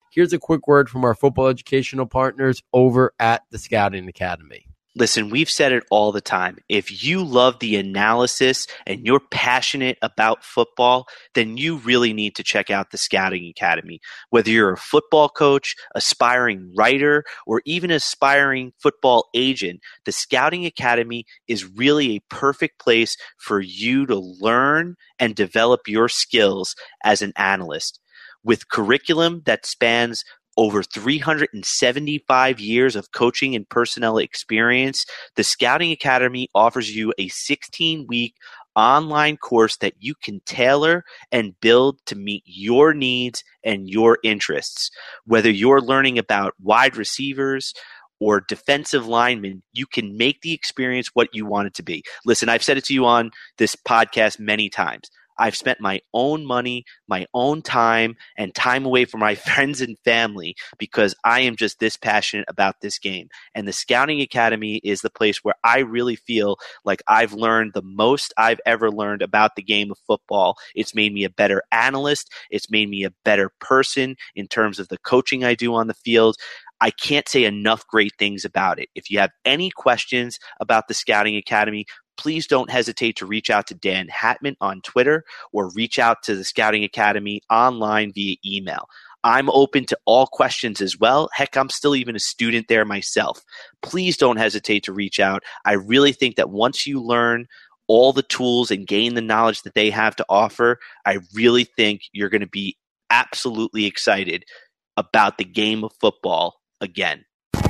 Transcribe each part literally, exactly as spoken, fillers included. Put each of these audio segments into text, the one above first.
here's a quick word from our football educational partners over at the Scouting Academy. Listen, we've said it all the time. If you love the analysis and you're passionate about football, then you really need to check out the Scouting Academy. Whether you're a football coach, aspiring writer, or even aspiring football agent, the Scouting Academy is really a perfect place for you to learn and develop your skills as an analyst. With curriculum that spans over three hundred seventy-five years of coaching and personnel experience, the Scouting Academy offers you a sixteen-week online course that you can tailor and build to meet your needs and your interests. Whether you're learning about wide receivers or defensive linemen, you can make the experience what you want it to be. Listen, I've said it to you on this podcast many times. I've spent my own money, my own time, and time away from my friends and family because I am just this passionate about this game. And the Scouting Academy is the place where I really feel like I've learned the most I've ever learned about the game of football. It's made me a better analyst. It's made me a better person in terms of the coaching I do on the field. I can't say enough great things about it. If you have any questions about the Scouting Academy, please don't hesitate to reach out to Dan Hatman on Twitter or reach out to the Scouting Academy online via email. I'm open to all questions as well. Heck, I'm still even a student there myself. Please don't hesitate to reach out. I really think that once you learn all the tools and gain the knowledge that they have to offer, I really think you're going to be absolutely excited about the game of football again.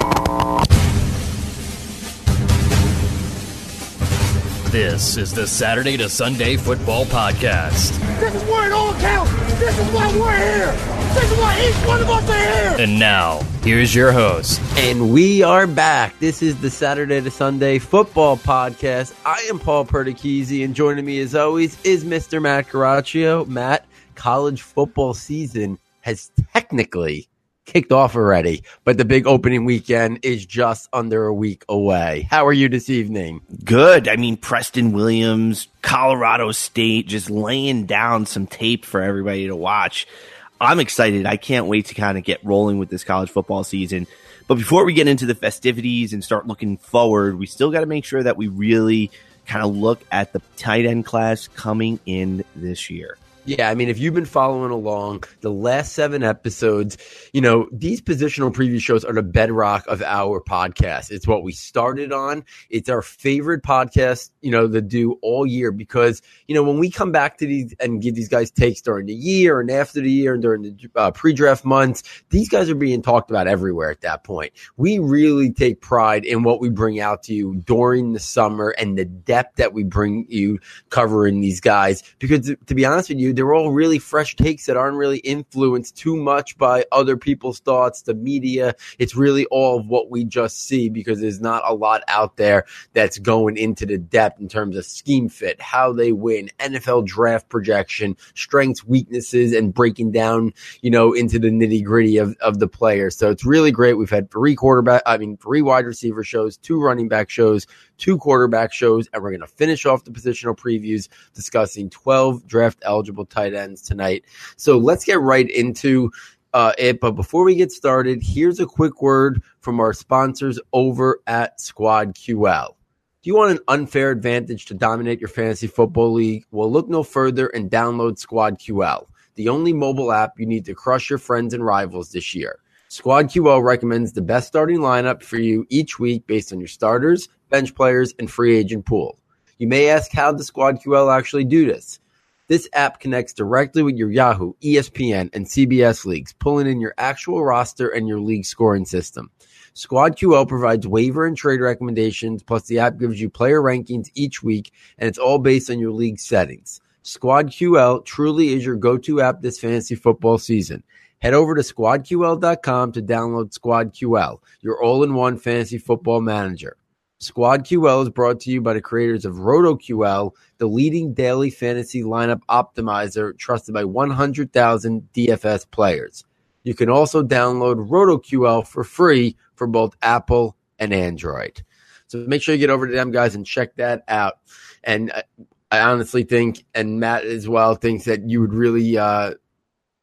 This is the Saturday to Sunday Football Podcast. This is where it all counts. This is why we're here. This is why each one of us are here. And now, here's your host. And we are back. This is the Saturday to Sunday Football Podcast. I am Paul Perticchese, and joining me as always is Mister Matt Caraccio. Matt, college football season has technically kicked off already, but the big opening weekend is just under a week away. How are you this evening? Good. I mean, Preston Williams, Colorado State, just laying down some tape for everybody to watch. I'm excited. I can't wait to kind of get rolling with this college football season. But before we get into the festivities and start looking forward, we still got to make sure that we really kind of look at the tight end class coming in this year. Yeah, I mean, if you've been following along the last seven episodes, you know, these positional preview shows are the bedrock of our podcast. It's what we started on. It's our favorite podcast, you know, to do all year because, you know, when we come back to these and give these guys takes during the year and after the year and during the uh, pre-draft months, these guys are being talked about everywhere at that point. We really take pride in what we bring out to you during the summer and the depth that we bring you covering these guys because, to be honest with you, they're all really fresh takes that aren't really influenced too much by other people's thoughts, the media. It's really all of what we just see because there's not a lot out there that's going into the depth in terms of scheme fit, how they win, N F L draft projection, strengths, weaknesses, and breaking down, you know, into the nitty gritty of, of the players. So it's really great. We've had three quarterback, I mean, three wide receiver shows, two running back shows, two quarterback shows, and we're going to finish off the positional previews discussing twelve draft eligible tight ends tonight. So let's get right into uh, it. But before we get started, here's a quick word from our sponsors over at Squad Q L. Do you want an unfair advantage to dominate your fantasy football league? Well, look no further and download Squad Q L, the only mobile app you need to crush your friends and rivals this year. Squad Q L recommends the best starting lineup for you each week based on your starters, bench players, and free agent pool. You may ask how does Squad Q L actually do this? This app connects directly with your Yahoo, E S P N, and C B S leagues, pulling in your actual roster and your league scoring system. Squad Q L provides waiver and trade recommendations, plus the app gives you player rankings each week, and it's all based on your league settings. Squad Q L truly is your go-to app this fantasy football season. Head over to squad q l dot com to download Squad Q L, your all-in-one fantasy football manager. Squad Q L is brought to you by the creators of RotoQL, the leading daily fantasy lineup optimizer trusted by one hundred thousand D F S players. You can also download RotoQL for free for both Apple and Android. So make sure you get over to them, guys, and check that out. And I honestly think, and Matt as well, thinks that you would really uh,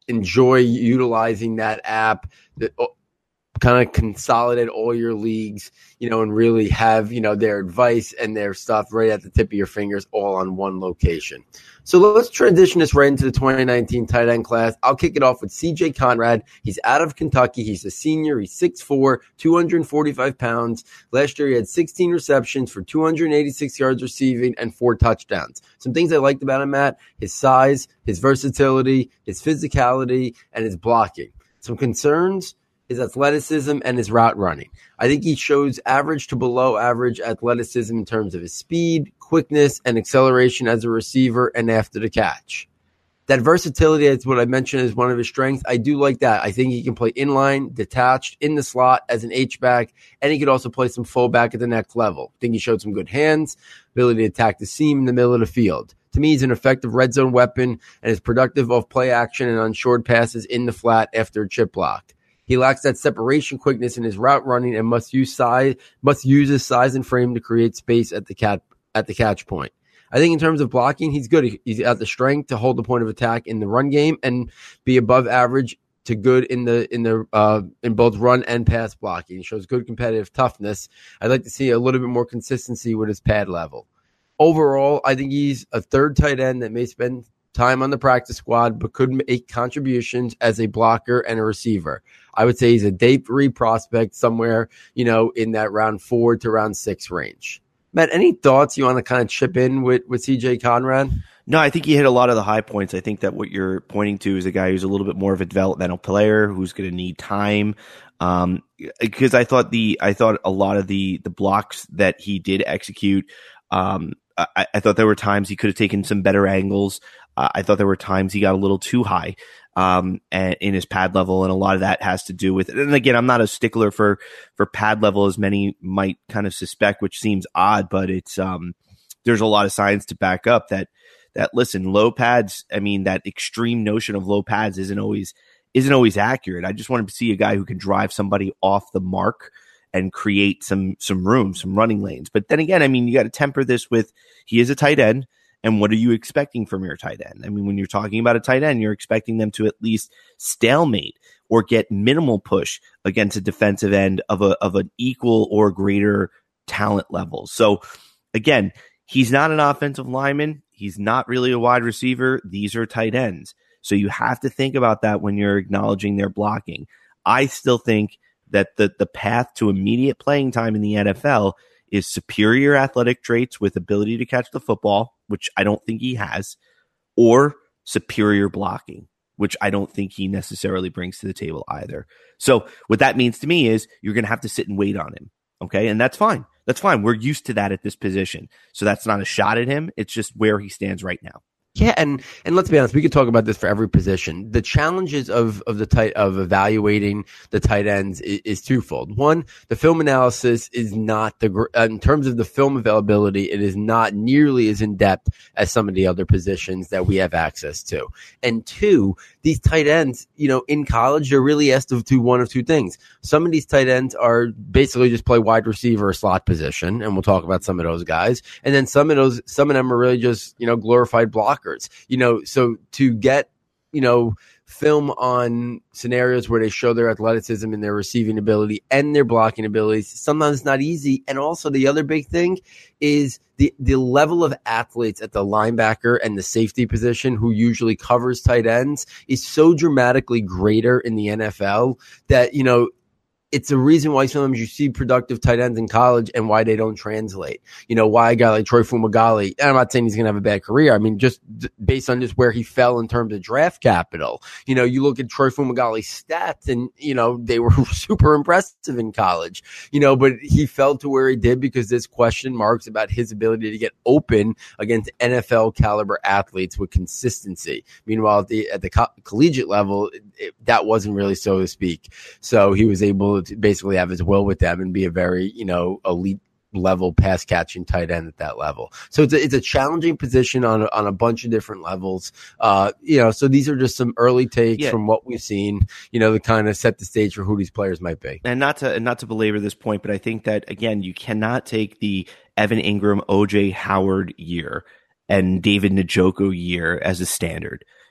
enjoy utilizing that app that kind of consolidate all your leagues, you know, and really have, you know, their advice and their stuff right at the tip of your fingers all on one location. So let's transition this right into the twenty nineteen tight end class. I'll kick it off with C J Conrad. He's out of Kentucky. He's a senior. He's six foot four, two hundred forty-five pounds. Last year, he had sixteen receptions for two hundred eighty-six yards receiving and four touchdowns. Some things I liked about him, Matt, his size, his versatility, his physicality, and his blocking. Some concerns, his athleticism and his route running. I think he shows average to below average athleticism in terms of his speed, quickness, and acceleration as a receiver and after the catch. That versatility is what I mentioned is one of his strengths. I do like that. I think he can play inline, detached, in the slot as an H-back, and he could also play some fullback at the next level. I think he showed some good hands, ability to attack the seam in the middle of the field. To me, he's an effective red zone weapon and is productive off play action and on short passes in the flat after a chip block. He lacks that separation quickness in his route running and must use size, must use his size and frame to create space at the cat, at the catch point. I think in terms of blocking, he's good. He's got the strength to hold the point of attack in the run game and be above average to good in the in the uh, in both run and pass blocking. He shows good competitive toughness. I'd like to see a little bit more consistency with his pad level. Overall, I think he's a third tight end that may spend time on the practice squad, but could make contributions as a blocker and a receiver. I would say he's a day three prospect somewhere, you know, in that round four to round six range. Matt, any thoughts you want to kind of chip in with, with C J Conrad? No, I think he hit a lot of the high points. I think that what you're pointing to is a guy who's a little bit more of a developmental player who's going to need time. Um, because I thought the, I thought a lot of the, the blocks that he did execute, um, I, I thought there were times he could have taken some better angles. Uh, I thought there were times he got a little too high um, and, in his pad level, and a lot of that has to do with it. And again, I'm not a stickler for for pad level as many might kind of suspect, which seems odd, but it's um, there's a lot of science to back up that that listen, low pads. I mean, that extreme notion of low pads isn't always isn't always accurate. I just wanted to see a guy who can drive somebody off the mark and create some some room, some running lanes. But then again, I mean, you got to temper this with he is a tight end. And what are you expecting from your tight end? I mean, when you're talking about a tight end, you're expecting them to at least stalemate or get minimal push against a defensive end of a of an equal or greater talent level. So again, he's not an offensive lineman. He's not really a wide receiver. These are tight ends. So you have to think about that when you're acknowledging their blocking. I still think that the the path to immediate playing time in the N F L is superior athletic traits with ability to catch the football, which I don't think he has, or superior blocking, which I don't think he necessarily brings to the table either. So what that means to me is you're going to have to sit and wait on him. Okay. And that's fine. That's fine. We're used to that at this position. So that's not a shot at him. It's just where he stands right now. Yeah, and and let's be honest, we could talk about this for every position. The challenges of of the tight of evaluating the tight ends is, is twofold. One, the film analysis is not the uh, in terms of the film availability, it is not nearly as in depth as some of the other positions that we have access to. And two, these tight ends, you know, in college, they're really asked to do one of two things. Some of these tight ends are basically just play wide receiver or slot position, and we'll talk about some of those guys. And then some of those, some of them are really just, you know, glorified blockers. You know, so to get, you know, film on scenarios where they show their athleticism and their receiving ability and their blocking abilities, sometimes it's not easy. And also the other big thing is the, the level of athletes at the linebacker and the safety position who usually covers tight ends is so dramatically greater in the N F L that, you know, it's a reason why sometimes you see productive tight ends in college and why they don't translate. You know, why a guy like Troy Fumagalli, and I'm not saying he's going to have a bad career. I mean, just d- based on just where he fell in terms of draft capital. You know, you look at Troy Fumagalli's stats and, you know, they were super impressive in college, you know, but he fell to where he did because there's question marks about his ability to get open against N F L caliber athletes with consistency. Meanwhile, at the, at the co- collegiate level, it, it, that wasn't really so to speak. So he was able to basically have his will with them and be a very, you know, elite level pass catching tight end at that level. So it's a, it's a challenging position on a, on a bunch of different levels. Uh, you know, so these are just some early takes yeah. from what we've seen, you know, to kind of set the stage for who these players might be. And not to, and not to belabor this point, but I think that again, you cannot take the Evan Ingram, O J Howard year and David Njoku year as a standard.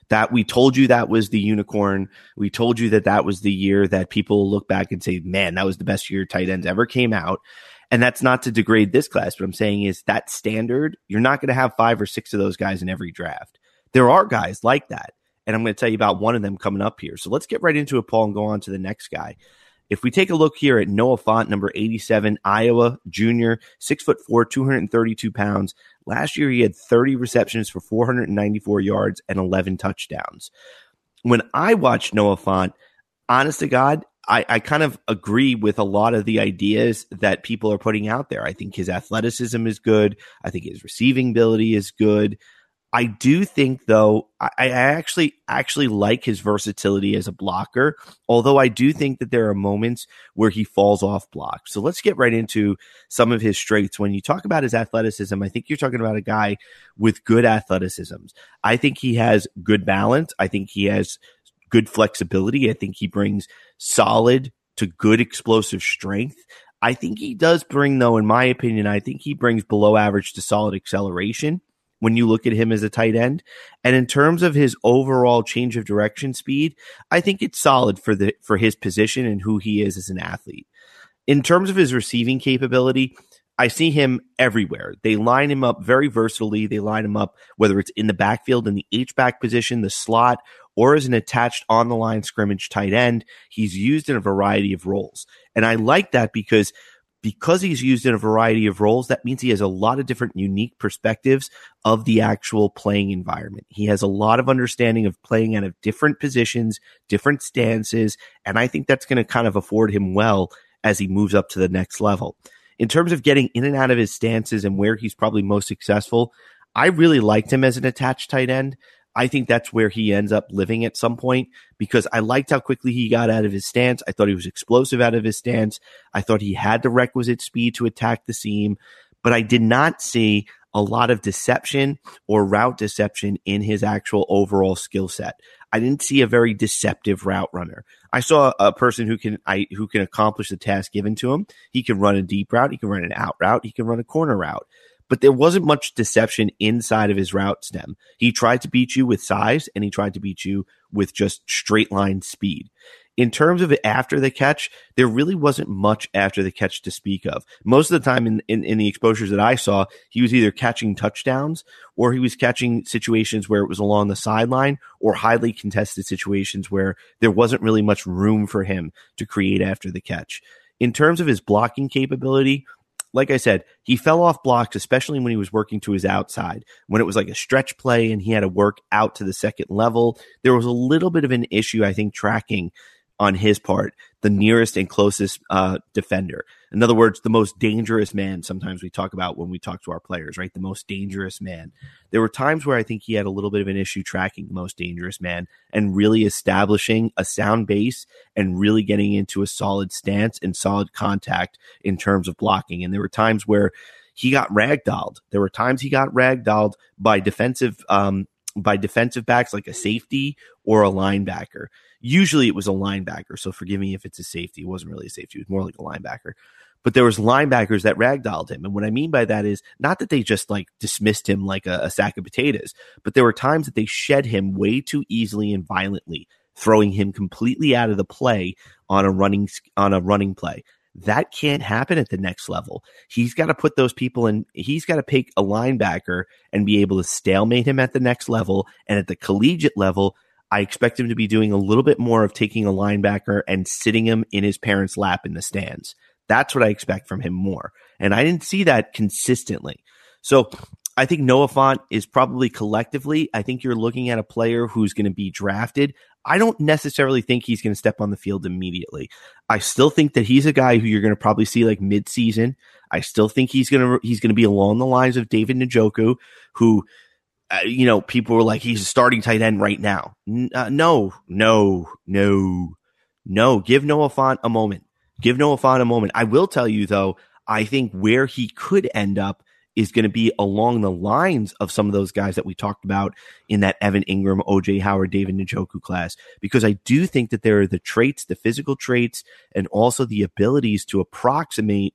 That we told you that was the unicorn. We told you that that was the year that people look back and say, man, that was the best year tight ends ever came out. And that's not to degrade this class. What I'm saying is that standard, you're not going to have five or six of those guys in every draft. There are guys like that. And I'm going to tell you about one of them coming up here. So let's get right into it, Paul, and go on to the next guy. If we take a look here at Noah Fant, number eighty-seven, Iowa junior, six foot four, two hundred thirty-two pounds. Last year, he had thirty receptions for four hundred ninety-four yards and eleven touchdowns. When I watch Noah Fant, honest to God, I, I kind of agree with a lot of the ideas that people are putting out there. I think his athleticism is good. I think his receiving ability is good. I do think, though, I, I actually actually like his versatility as a blocker, although I do think that there are moments where he falls off block. So let's get right into some of his strengths. When you talk about his athleticism, I think you're talking about a guy with good athleticisms. I think he has good balance. I think he has good flexibility. I think he brings solid to good explosive strength. I think he does bring, though, in my opinion, I think he brings below average to solid acceleration when you look at him as a tight end. And in terms of his overall change of direction speed, I think it's solid for the for his position and who he is as an athlete. In terms of his receiving capability, I see him everywhere. They line him up very versatilely. They line him up, whether it's in the backfield in the H-back position, the slot, or as an attached on-the-line scrimmage tight end. He's used in a variety of roles. And I like that because Because he's used in a variety of roles, that means he has a lot of different unique perspectives of the actual playing environment. He has a lot of understanding of playing out of different positions, different stances, and I think that's going to kind of afford him well as he moves up to the next level. In terms of getting in and out of his stances and where he's probably most successful, I really liked him as an attached tight end. I think that's where he ends up living at some point because I liked how quickly he got out of his stance. I thought he was explosive out of his stance. I thought he had the requisite speed to attack the seam, but I did not see a lot of deception or route deception in his actual overall skill set. I didn't see a very deceptive route runner. I saw a person who can I who can accomplish the task given to him. He can run a deep route. He can run an out route. He can run a corner route. But there wasn't much deception inside of his route stem. He tried to beat you with size, and he tried to beat you with just straight line speed. In terms of after the catch, there really wasn't much after the catch to speak of. Most of the time in, in, in the exposures that I saw, he was either catching touchdowns or he was catching situations where it was along the sideline or highly contested situations where there wasn't really much room for him to create after the catch. In terms of his blocking capability, like I said, he fell off blocks, especially when he was working to his outside. When it was like a stretch play and he had to work out to the second level, there was a little bit of an issue, I think, tracking on his part, the nearest and closest uh, defender. In other words, the most dangerous man, sometimes we talk about when we talk to our players, right? The most dangerous man. There were times where I think he had a little bit of an issue tracking the most dangerous man and really establishing a sound base and really getting into a solid stance and solid contact in terms of blocking. And there were times where he got ragdolled. There were times he got ragdolled by defensive um, by defensive backs like a safety or a linebacker. Usually it was a linebacker, so forgive me if it's a safety. It wasn't really a safety. It was more like a linebacker. But there was linebackers that ragdolled him. And what I mean by that is not that they just like dismissed him like a, a sack of potatoes, but there were times that they shed him way too easily and violently, throwing him completely out of the play on a running on a running play. That can't happen at the next level. He's got to put those people in. He's got to pick a linebacker and be able to stalemate him at the next level. And at the collegiate level, I expect him to be doing a little bit more of taking a linebacker and sitting him in his parents' lap in the stands. That's what I expect from him more. And I didn't see that consistently. So I think Noah Fant is probably collectively, I think you're looking at a player who's going to be drafted. I don't necessarily think he's going to step on the field immediately. I still think that he's a guy who you're going to probably see like mid-season. I still think he's going to he's going to be along the lines of David Njoku, who, uh, you know, people were like, he's a starting tight end right now. N- uh, no, no, no, no. Give Noah Fant a moment. Give Noah Fant a moment. I will tell you, though, I think where he could end up is going to be along the lines of some of those guys that we talked about in that Evan Ingram, O J Howard, David Njoku class, because I do think that there are the traits, the physical traits, and also the abilities to approximate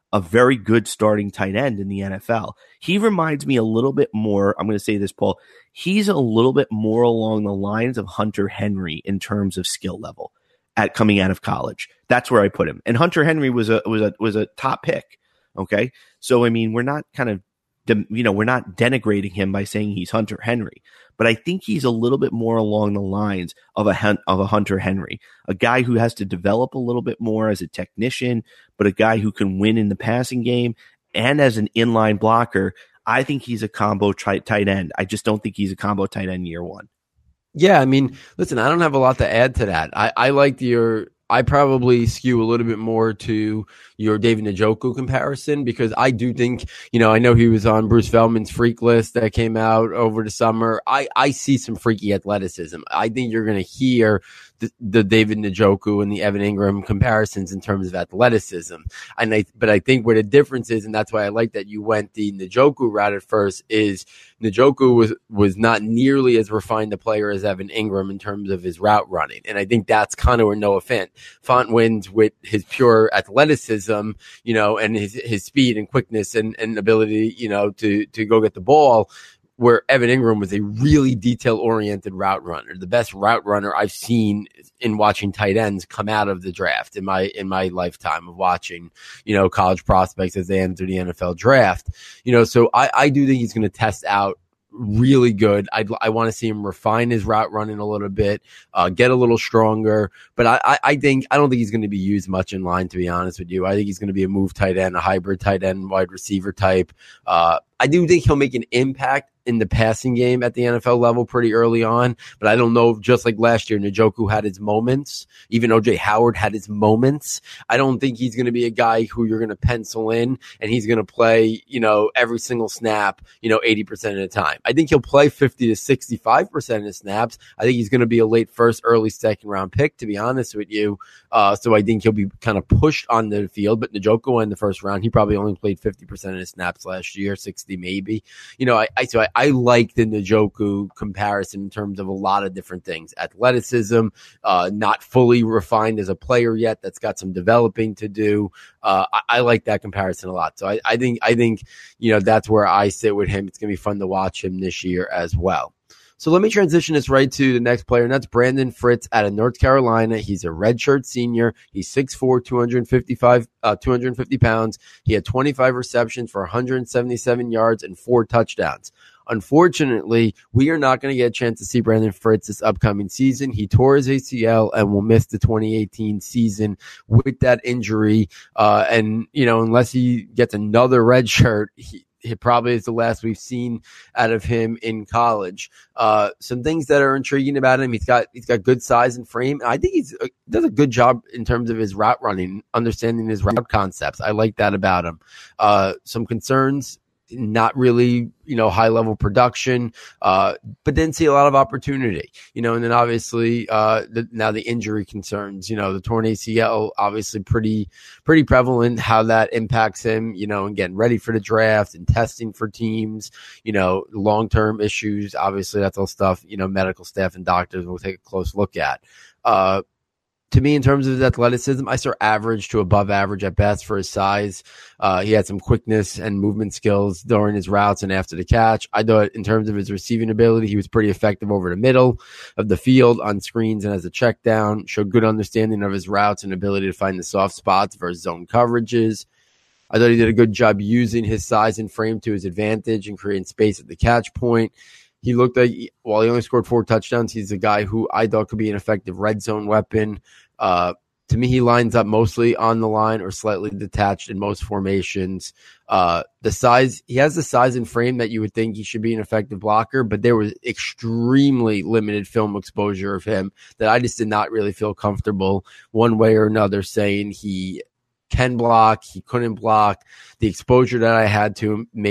a very good starting tight end in the N F L. He reminds me a little bit more. I'm going to say this, Paul. He's a little bit more along the lines of Hunter Henry in terms of skill level at coming out of college. That's where I put him. And Hunter Henry was a was a was a top pick. Okay, so I mean, we're not kind of you know we're not denigrating him by saying he's Hunter Henry, but I think he's a little bit more along the lines of a of a Hunter Henry, a guy who has to develop a little bit more as a technician, but a guy who can win in the passing game and as an inline blocker. I think he's a combo tight tight end. I just don't think he's a combo tight end year one. Yeah, I mean, listen, I don't have a lot to add to that. I, I like your. I probably skew a little bit more to your David Njoku comparison because I do think, you know, I know he was on Bruce Feldman's freak list that came out over the summer. I, I see some freaky athleticism. I think you're going to hear the, the David Njoku and the Evan Ingram comparisons in terms of athleticism. And I, but I think where the difference is, and that's why I like that you went the Njoku route at first, is Njoku was, was not nearly as refined a player as Evan Ingram in terms of his route running. And I think that's kind of where Noah Fant, Fant wins with his pure athleticism, you know, and his, his speed and quickness and, and ability, you know, to, to go get the ball, where Evan Ingram was a really detail-oriented route runner, the best route runner I've seen in watching tight ends come out of the draft in my in my lifetime of watching, you know, college prospects as they enter the N F L draft. You know, so I, I do think he's going to test out really good. I'd, I want to see him refine his route running a little bit, uh, get a little stronger. But I, I, I think I don't think he's going to be used much in line, to be honest with you. I think he's going to be a move tight end, a hybrid tight end, wide receiver type. Uh, I do think he'll make an impact in the passing game at the N F L level pretty early on, but I don't know, just like last year, Njoku had his moments. Even O J Howard had his moments. I don't think he's going to be a guy who you're going to pencil in and he's going to play, you know, every single snap, you know, eighty percent of the time. I think he'll play fifty to sixty-five percent of the snaps. I think he's going to be a late first, early second round pick, to be honest with you. Uh, so I think he'll be kind of pushed on the field, but Njoku in the first round, he probably only played fifty percent of his snaps last year, sixty maybe. You know, I, I so I, I like the Njoku comparison in terms of a lot of different things. Athleticism, uh, not fully refined as a player yet. That's got some developing to do. Uh, I, I like that comparison a lot. So I, I think, I think, you know, that's where I sit with him. It's going to be fun to watch him this year as well. So let me transition this right to the next player, and that's Brandon Fritz out of North Carolina. He's a redshirt senior. He's six foot four, two fifty-five, uh, two hundred fifty pounds. He had twenty-five receptions for one hundred seventy-seven yards and four touchdowns. Unfortunately, we are not going to get a chance to see Brandon Fritz this upcoming season. He tore his A C L and will miss the twenty eighteen season with that injury. Uh, and, you know, unless he gets another red shirt, he, It probably is the last we've seen out of him in college. Uh, some things that are intriguing about him. He's got, he's got good size and frame. I think he's uh, does a good job in terms of his route running, understanding his route concepts. I like that about him. Uh, some concerns, not really, you know, high level production, uh, but didn't see a lot of opportunity, you know, and then obviously, uh, the, now the injury concerns, you know, the torn A C L, obviously pretty, pretty prevalent, how that impacts him, you know, and getting ready for the draft and testing for teams, you know, long-term issues. Obviously that's all stuff, you know, medical staff and doctors will take a close look at. Uh, To me, in terms of his athleticism, I saw average to above average at best for his size. Uh, he had some quickness and movement skills during his routes and after the catch. I thought in terms of his receiving ability, he was pretty effective over the middle of the field on screens and as a check down, showed good understanding of his routes and ability to find the soft spots for his zone coverages. I thought he did a good job using his size and frame to his advantage and creating space at the catch point. He looked like, while he only scored four touchdowns, he's a guy who I thought could be an effective red zone weapon. Uh, to me, he lines up mostly on the line or slightly detached in most formations. Uh, the size, he has the size and frame that you would think he should be an effective blocker, but there was extremely limited film exposure of him that I just did not really feel comfortable one way or another saying he can block, he couldn't block. The exposure that I had to him made it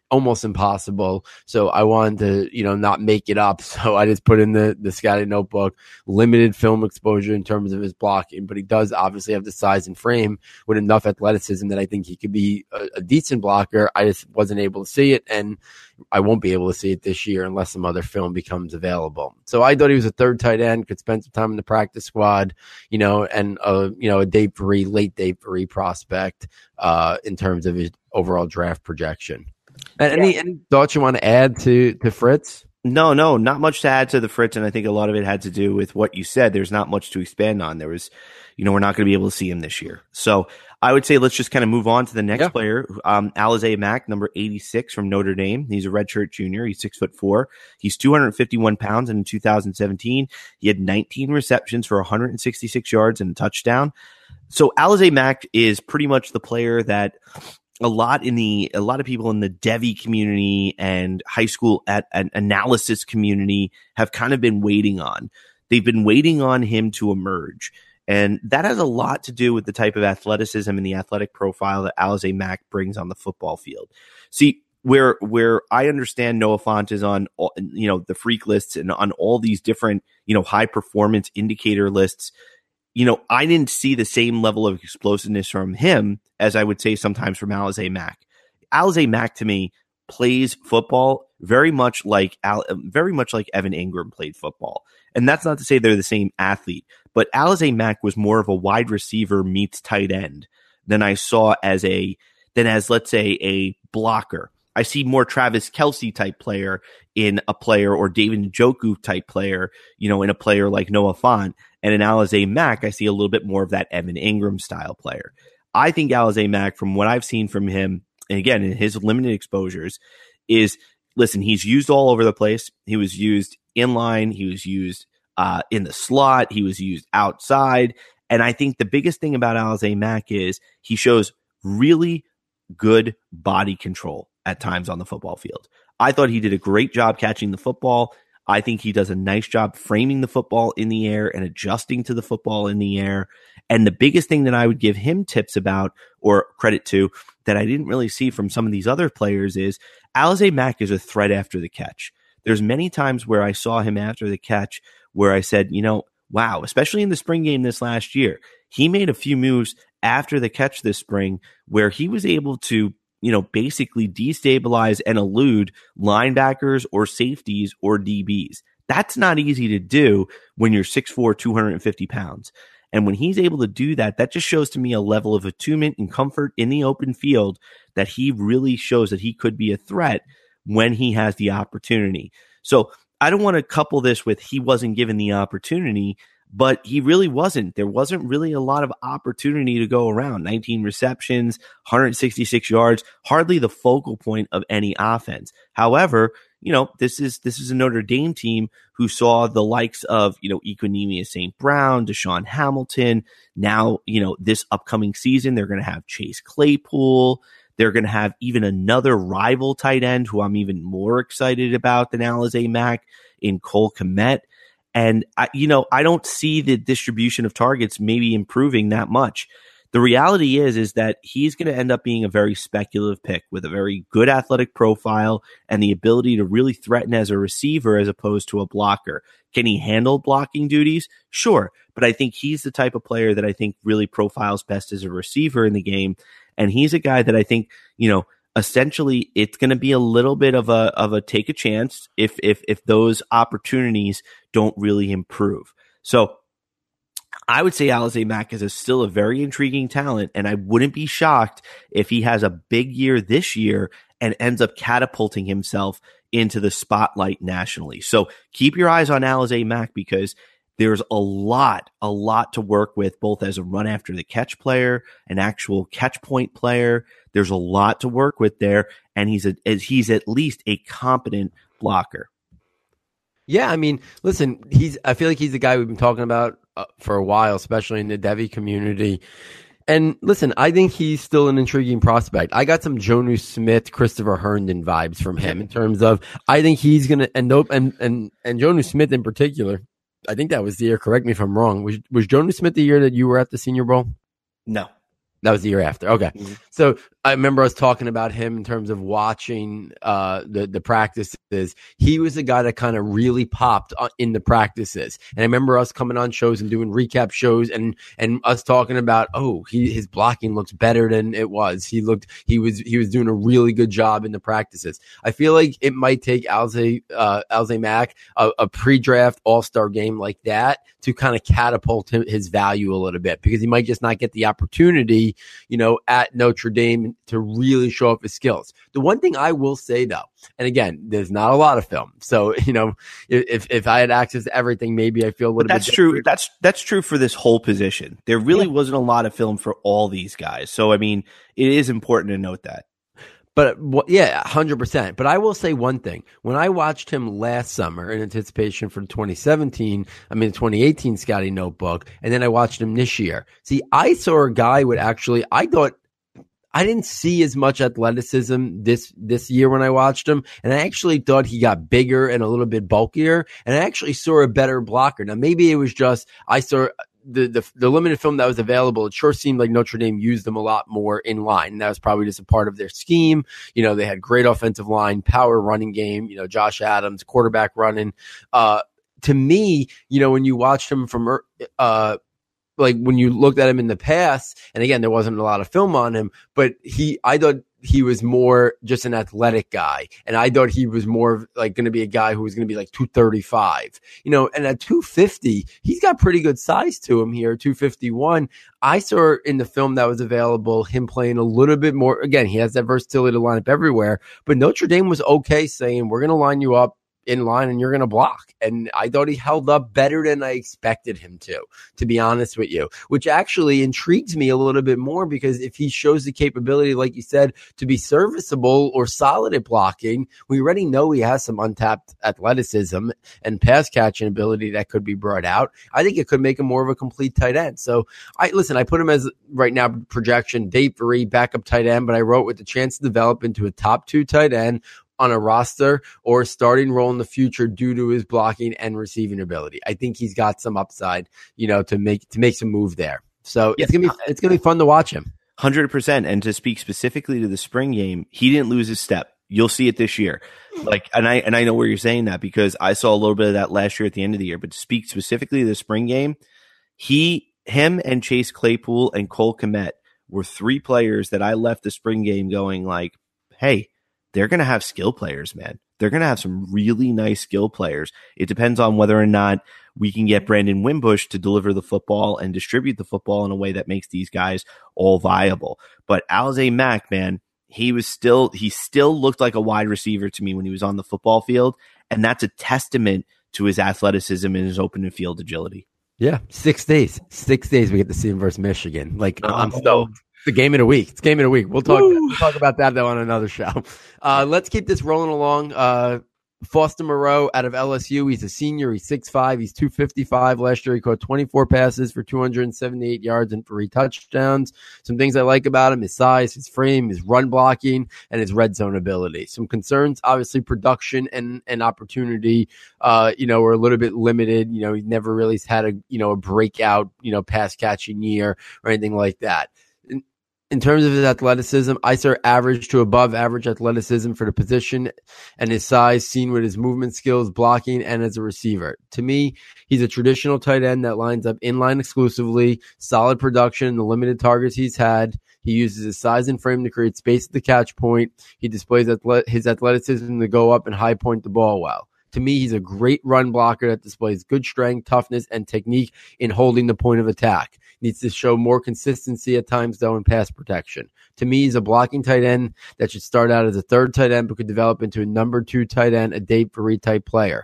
almost impossible. So I wanted to, you know, not make it up. So I just put in the, the scouting notebook, limited film exposure in terms of his blocking, but he does obviously have the size and frame with enough athleticism that I think he could be a, a decent blocker. I just wasn't able to see it, and I won't be able to see it this year unless some other film becomes available. So I thought he was a third tight end, could spend some time in the practice squad, you know, and, uh, you know, a day three, late day three prospect uh, in terms of his overall draft projection. And any, yeah. any thoughts you want to add to, to Fritz? No, no, not much to add to the Fritz, and I think a lot of it had to do with what you said. There's not much to expand on. There was, you know, we're not going to be able to see him this year. So I would say let's just kind of move on to the next yeah. player, um, Alizé Mack, number eighty-six from Notre Dame. He's a redshirt junior. He's six foot four. He's two hundred fifty-one pounds, and in two thousand seventeen, he had nineteen receptions for one hundred sixty-six yards and a touchdown. So Alizé Mack is pretty much the player that a lot in the a lot of people in the Devy community and high school at an analysis community have kind of been waiting on. They've been waiting on him to emerge. And that has a lot to do with the type of athleticism and the athletic profile that Alizé Mack brings on the football field. See, where where I understand Noah Fant is on, you know, the freak lists and on all these different, you know, high performance indicator lists, you know, I didn't see the same level of explosiveness from him as I would say sometimes from Alizé Mack. Alizé Mack to me plays football very much like very much like Evan Ingram played football. And that's not to say they're the same athlete, but Alizé Mack was more of a wide receiver meets tight end than I saw as a than as let's say a blocker. I see more Travis Kelce type player in a player or David Njoku type player, you know, in a player like Noah Fant. And in Alizé Mack, I see a little bit more of that Evan Ingram style player. I think Alizé Mack, from what I've seen from him, and again, in his limited exposures, is, listen, he's used all over the place. He was used inline. He was used uh, in the slot. He was used outside. And I think the biggest thing about Alizé Mack is he shows really good body control at times on the football field. I thought he did a great job catching the football. I think he does a nice job framing the football in the air and adjusting to the football in the air. And the biggest thing that I would give him tips about or credit to that I didn't really see from some of these other players is Alizé Mack is a threat after the catch. There's many times where I saw him after the catch where I said, you know, wow, especially in the spring game this last year, he made a few moves after the catch this spring where he was able to, you know, basically destabilize and elude linebackers or safeties or D Bs. That's not easy to do when you're six foot four, two hundred fifty pounds. And when he's able to do that, that just shows to me a level of attunement and comfort in the open field that he really shows that he could be a threat when he has the opportunity. So I don't want to couple this with he wasn't given the opportunity, but he really wasn't. There wasn't really a lot of opportunity to go around. nineteen receptions, one hundred sixty-six yards, hardly the focal point of any offense. However, you know, this is this is a Notre Dame team who saw the likes of, you know, Equanimeous Saint Brown, Deshaun Hamilton. Now, you know, this upcoming season, they're going to have Chase Claypool. They're going to have even another rival tight end who I'm even more excited about than Alizé Mack in Cole Kmet. And, I, you know, I don't see the distribution of targets maybe improving that much. The reality is, is that he's going to end up being a very speculative pick with a very good athletic profile and the ability to really threaten as a receiver as opposed to a blocker. Can he handle blocking duties? Sure. But I think he's the type of player that I think really profiles best as a receiver in the game. And he's a guy that I think, you know, essentially it's going to be a little bit of a, of a take a chance if, if, if those opportunities don't really improve. So I would say Alizé Mack is a, still a very intriguing talent, and I wouldn't be shocked if he has a big year this year and ends up catapulting himself into the spotlight nationally. So keep your eyes on Alizé Mack because there's a lot, a lot to work with, both as a run after the catch player, an actual catch point player. There's a lot to work with there, and he's a he's at least a competent blocker. Yeah, I mean, listen, he's. I feel like he's the guy we've been talking about uh, for a while, especially in the Devy community. And listen, I think he's still an intriguing prospect. I got some Jonnu Smith, Christopher Herndon vibes from him in terms of I think he's gonna and nope and and and Jonnu Smith in particular. I think that was the year. Correct me if I'm wrong. Was was Jonnu Smith the year that you were at the Senior Bowl? No. That was the year after. Okay. Mm-hmm. So I remember us talking about him in terms of watching uh, the, the practices. He was the guy that kind of really popped in the practices. And I remember us coming on shows and doing recap shows and, and us talking about, oh, he, his blocking looks better than it was. He looked, he was, he was doing a really good job in the practices. I feel like it might take Alize, uh, Alize Mack a, a pre-draft all-star game like that to kind of catapult him, his value a little bit, because he might just not get the opportunity, you know, at Notre Dame to really show off his skills. The one thing I will say though, and again, there's not a lot of film. So, you know, if, if I had access to everything, maybe I feel a little but that's bit true. different. That's, that's true for this whole position. There really Yeah. wasn't a lot of film for all these guys. So, I mean, it is important to note that. But yeah, one hundred percent. But I will say one thing. When I watched him last summer in anticipation for the twenty seventeen, I mean, the twenty eighteen Scouting Notebook, and then I watched him this year. See, I saw a guy would actually, I thought, I didn't see as much athleticism this, this year when I watched him. And I actually thought he got bigger and a little bit bulkier. And I actually saw a better blocker. Now, maybe it was just, I saw the, the, the limited film that was available. It sure seemed like Notre Dame used them a lot more in line. And that was probably just a part of their scheme. You know, they had great offensive line, power running game, you know, Josh Adams, quarterback running. Uh, to me, you know, when you watched him from, uh, like when you looked at him in the past, and again, there wasn't a lot of film on him, but he, I thought he was more just an athletic guy. And I thought he was more like going to be a guy who was going to be like two thirty-five, you know, and at two fifty, he's got pretty good size to him here, two fifty-one. I saw in the film that was available him playing a little bit more. Again, he has that versatility to line up everywhere, but Notre Dame was okay saying, we're going to line you up in line and you're going to block. And I thought he held up better than I expected him to, to be honest with you, which actually intrigues me a little bit more, because if he shows the capability, like you said, to be serviceable or solid at blocking, we already know he has some untapped athleticism and pass catching ability that could be brought out. I think it could make him more of a complete tight end. So I listen, I put him as right now projection, day three, backup tight end, but I wrote with the chance to develop into a top two tight end on a roster or a starting role in the future due to his blocking and receiving ability. I think he's got some upside, you know, to make to make some move there. So yeah. it's gonna be it's gonna be fun to watch him. one hundred percent. And to speak specifically to the spring game, he didn't lose his step. You'll see it this year. Like, and I and I know where you're saying that, because I saw a little bit of that last year at the end of the year. But to speak specifically to the spring game, he, him, and Chase Claypool and Cole Kmet were three players that I left the spring game going like, hey, they're going to have skill players, man. They're going to have some really nice skill players. It depends on whether or not we can get Brandon Wimbush to deliver the football and distribute the football in a way that makes these guys all viable. But Alize Mack, man, he was still, he still looked like a wide receiver to me when he was on the football field. And that's a testament to his athleticism and his open field agility. Yeah. Six days, six days we get to see him versus Michigan. Like Oh. I'm stoked. The game of the week. It's game of the week. We'll talk, we'll talk about that though on another show. Uh, let's keep this rolling along. Uh, Foster Moreau out of L S U. He's a senior. He's six five. He's two fifty-five. Last year, he caught twenty-four passes for two hundred seventy-eight yards and three touchdowns. Some things I like about him: his size, his frame, his run blocking, and his red zone ability. Some concerns, obviously, production and, and opportunity, uh, you know, were a little bit limited. You know, he never really had a, you know, a breakout, you know, pass catching year or anything like that. In terms of his athleticism, I saw average to above average athleticism for the position and his size seen with his movement skills, blocking, and as a receiver. To me, he's a traditional tight end that lines up in line exclusively, solid production in the limited targets he's had. He uses his size and frame to create space at the catch point. He displays athle- his athleticism to go up and high point the ball well. To me, he's a great run blocker that displays good strength, toughness, and technique in holding the point of attack. Needs to show more consistency at times, though, in pass protection. To me, he's a blocking tight end that should start out as a third tight end, but could develop into a number two tight end, a day three type player.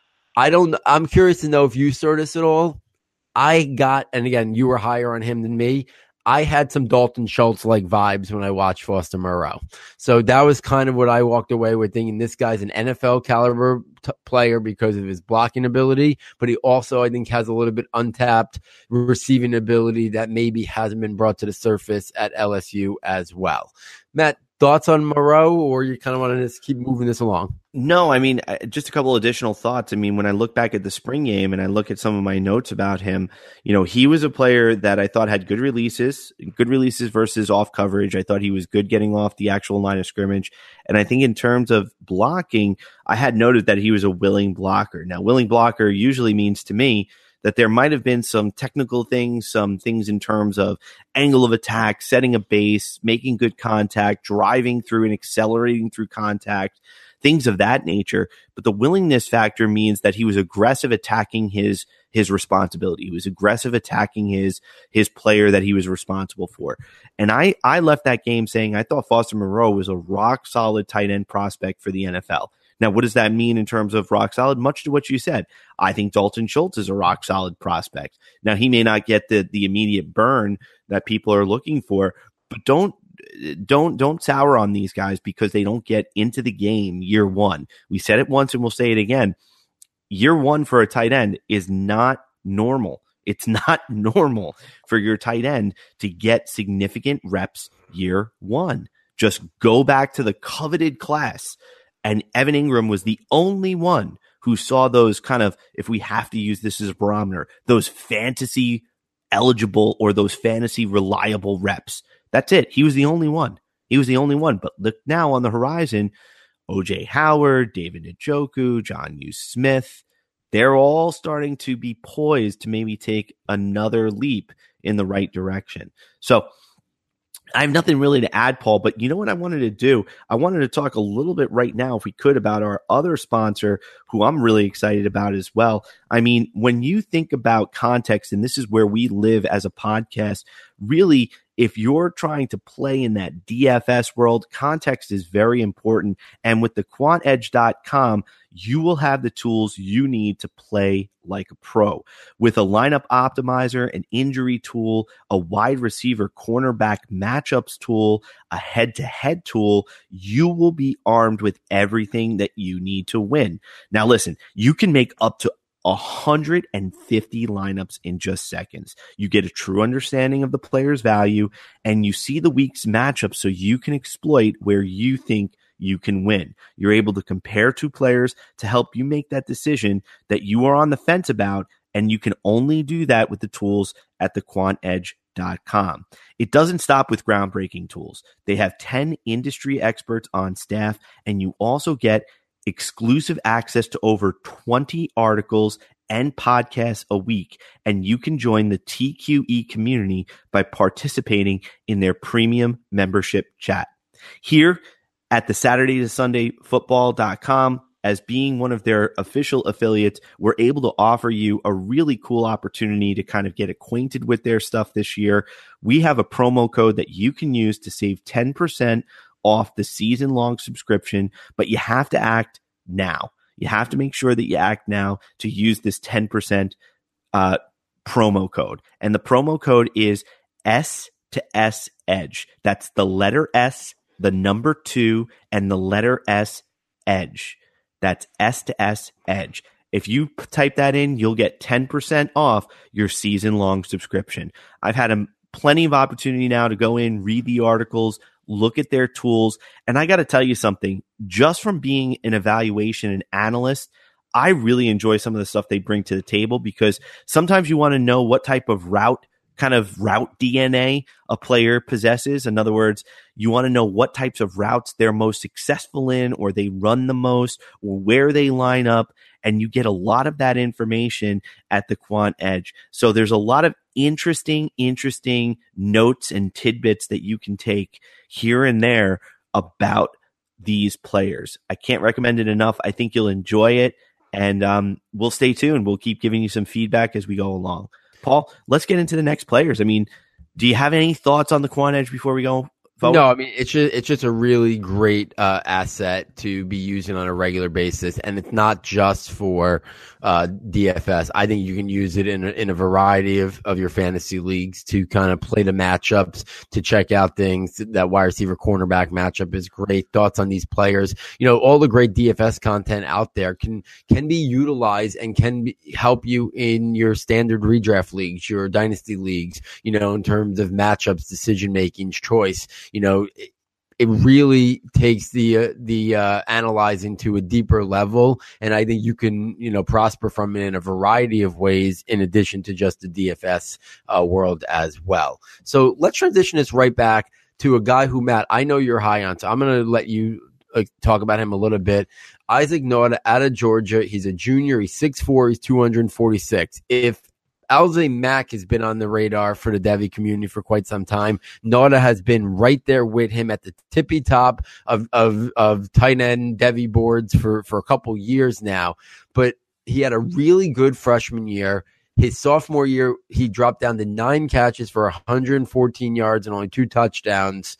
I don't, I'm curious to know if you saw this at all. I got, and again, you were higher on him than me. I had some Dalton Schultz-like vibes when I watched Foster Moreau. So that was kind of what I walked away with, thinking this guy's an N F L caliber t- player because of his blocking ability, but he also, I think, has a little bit untapped receiving ability that maybe hasn't been brought to the surface at L S U as well. Matt, thoughts on Moreau, or you kind of want to just keep moving this along? No, I mean, just a couple additional thoughts. I mean, when I look back at the spring game and I look at some of my notes about him, you know, he was a player that I thought had good releases, good releases versus off coverage. I thought he was good getting off the actual line of scrimmage. And I think in terms of blocking, I had noted that he was a willing blocker. Now, willing blocker usually means to me that there might have been some technical things, some things in terms of angle of attack, setting a base, making good contact, driving through and accelerating through contact, things of that nature. But the willingness factor means that he was aggressive attacking his his responsibility. He was aggressive attacking his his player that he was responsible for. And I, I left that game saying I thought Foster Moreau was a rock-solid tight end prospect for the N F L. Now, what does that mean in terms of rock solid? Much to what you said. I think Dalton Schultz is a rock solid prospect. Now, he may not get the the immediate burn that people are looking for, but don't don't don't sour on these guys because they don't get into the game year one. We said it once and we'll say it again. Year one for a tight end is not normal. It's not normal for your tight end to get significant reps year one. Just go back to the coveted class. And Evan Ingram was the only one who saw those kind of, if we have to use this as a barometer, those fantasy eligible or those fantasy reliable reps. That's it. He was the only one. He was the only one. But look now on the horizon, O J Howard, David Njoku, John U. Smith, they're all starting to be poised to maybe take another leap in the right direction. So I have nothing really to add, Paul, but you know what I wanted to do? I wanted to talk a little bit right now, if we could, about our other sponsor, who I'm really excited about as well. I mean, when you think about context, and this is where we live as a podcast, really, if you're trying to play in that D F S world, context is very important. And with the quant edge dot com, you will have the tools you need to play like a pro. With a lineup optimizer, an injury tool, a wide receiver cornerback matchups tool, a head-to-head tool, you will be armed with everything that you need to win. Now listen, you can make up to one hundred fifty lineups in just seconds. You get a true understanding of the player's value, and you see the week's matchup so you can exploit where you think you can win. You're able to compare two players to help you make that decision that you are on the fence about, and you can only do that with the tools at the quant edge dot com. It doesn't stop with groundbreaking tools. They have ten industry experts on staff, and you also get exclusive access to over twenty articles and podcasts a week, and you can join the T Q E community by participating in their premium membership chat. Here at the Saturday to Sunday football dot com, as being one of their official affiliates, we're able to offer you a really cool opportunity to kind of get acquainted with their stuff this year. We have a promo code that you can use to save ten percent off the season-long subscription, but you have to act now. You have to make sure that you act now to use this ten percent uh, promo code. And the promo code is S to S Edge. That's the letter S, the number two, and the letter S, Edge. That's S to S, Edge. If you type that in, you'll get ten percent off your season-long subscription. I've had a, plenty of opportunity now to go in, read the articles, look at their tools. And I got to tell you something, just from being an evaluation and analyst, I really enjoy some of the stuff they bring to the table, because sometimes you want to know what type of route, kind of route D N A a player possesses. In other words, you want to know what types of routes they're most successful in, or they run the most, or where they line up. And you get a lot of that information at the Quant Edge. So there's a lot of interesting, interesting notes and tidbits that you can take here and there about these players. I can't recommend it enough. I think you'll enjoy it. And um, we'll stay tuned. We'll keep giving you some feedback as we go along. Paul, let's get into the next players. I mean, do you have any thoughts on the Quant Edge before we go forward? No, I mean, it's just, it's just a really great uh, asset to be using on a regular basis. And it's not just for uh, D F S. I think you can use it in a, in a variety of, of your fantasy leagues to kind of play the matchups, to check out things. That wide receiver cornerback matchup is great. Thoughts on these players? You know, all the great D F S content out there can can be utilized and can be, help you in your standard redraft leagues, your dynasty leagues, you know, in terms of matchups, decision making, choice. You know, it, it really takes the uh, the uh, analyzing to a deeper level, and I think you can you know prosper from it in a variety of ways, in addition to just the D F S uh, world as well. So let's transition this right back to a guy who, Matt, I know you're high on, so I'm going to let you uh, talk about him a little bit. Isaac Nauta out of Georgia. He's a junior. He's six foot four. He's two forty-six. If Alize Mack has been on the radar for the Devy community for quite some time, Nauta has been right there with him at the tippy top of, of, of tight end Devy boards for, for a couple years now. But he had a really good freshman year. His sophomore year, he dropped down to nine catches for one hundred fourteen yards and only two touchdowns.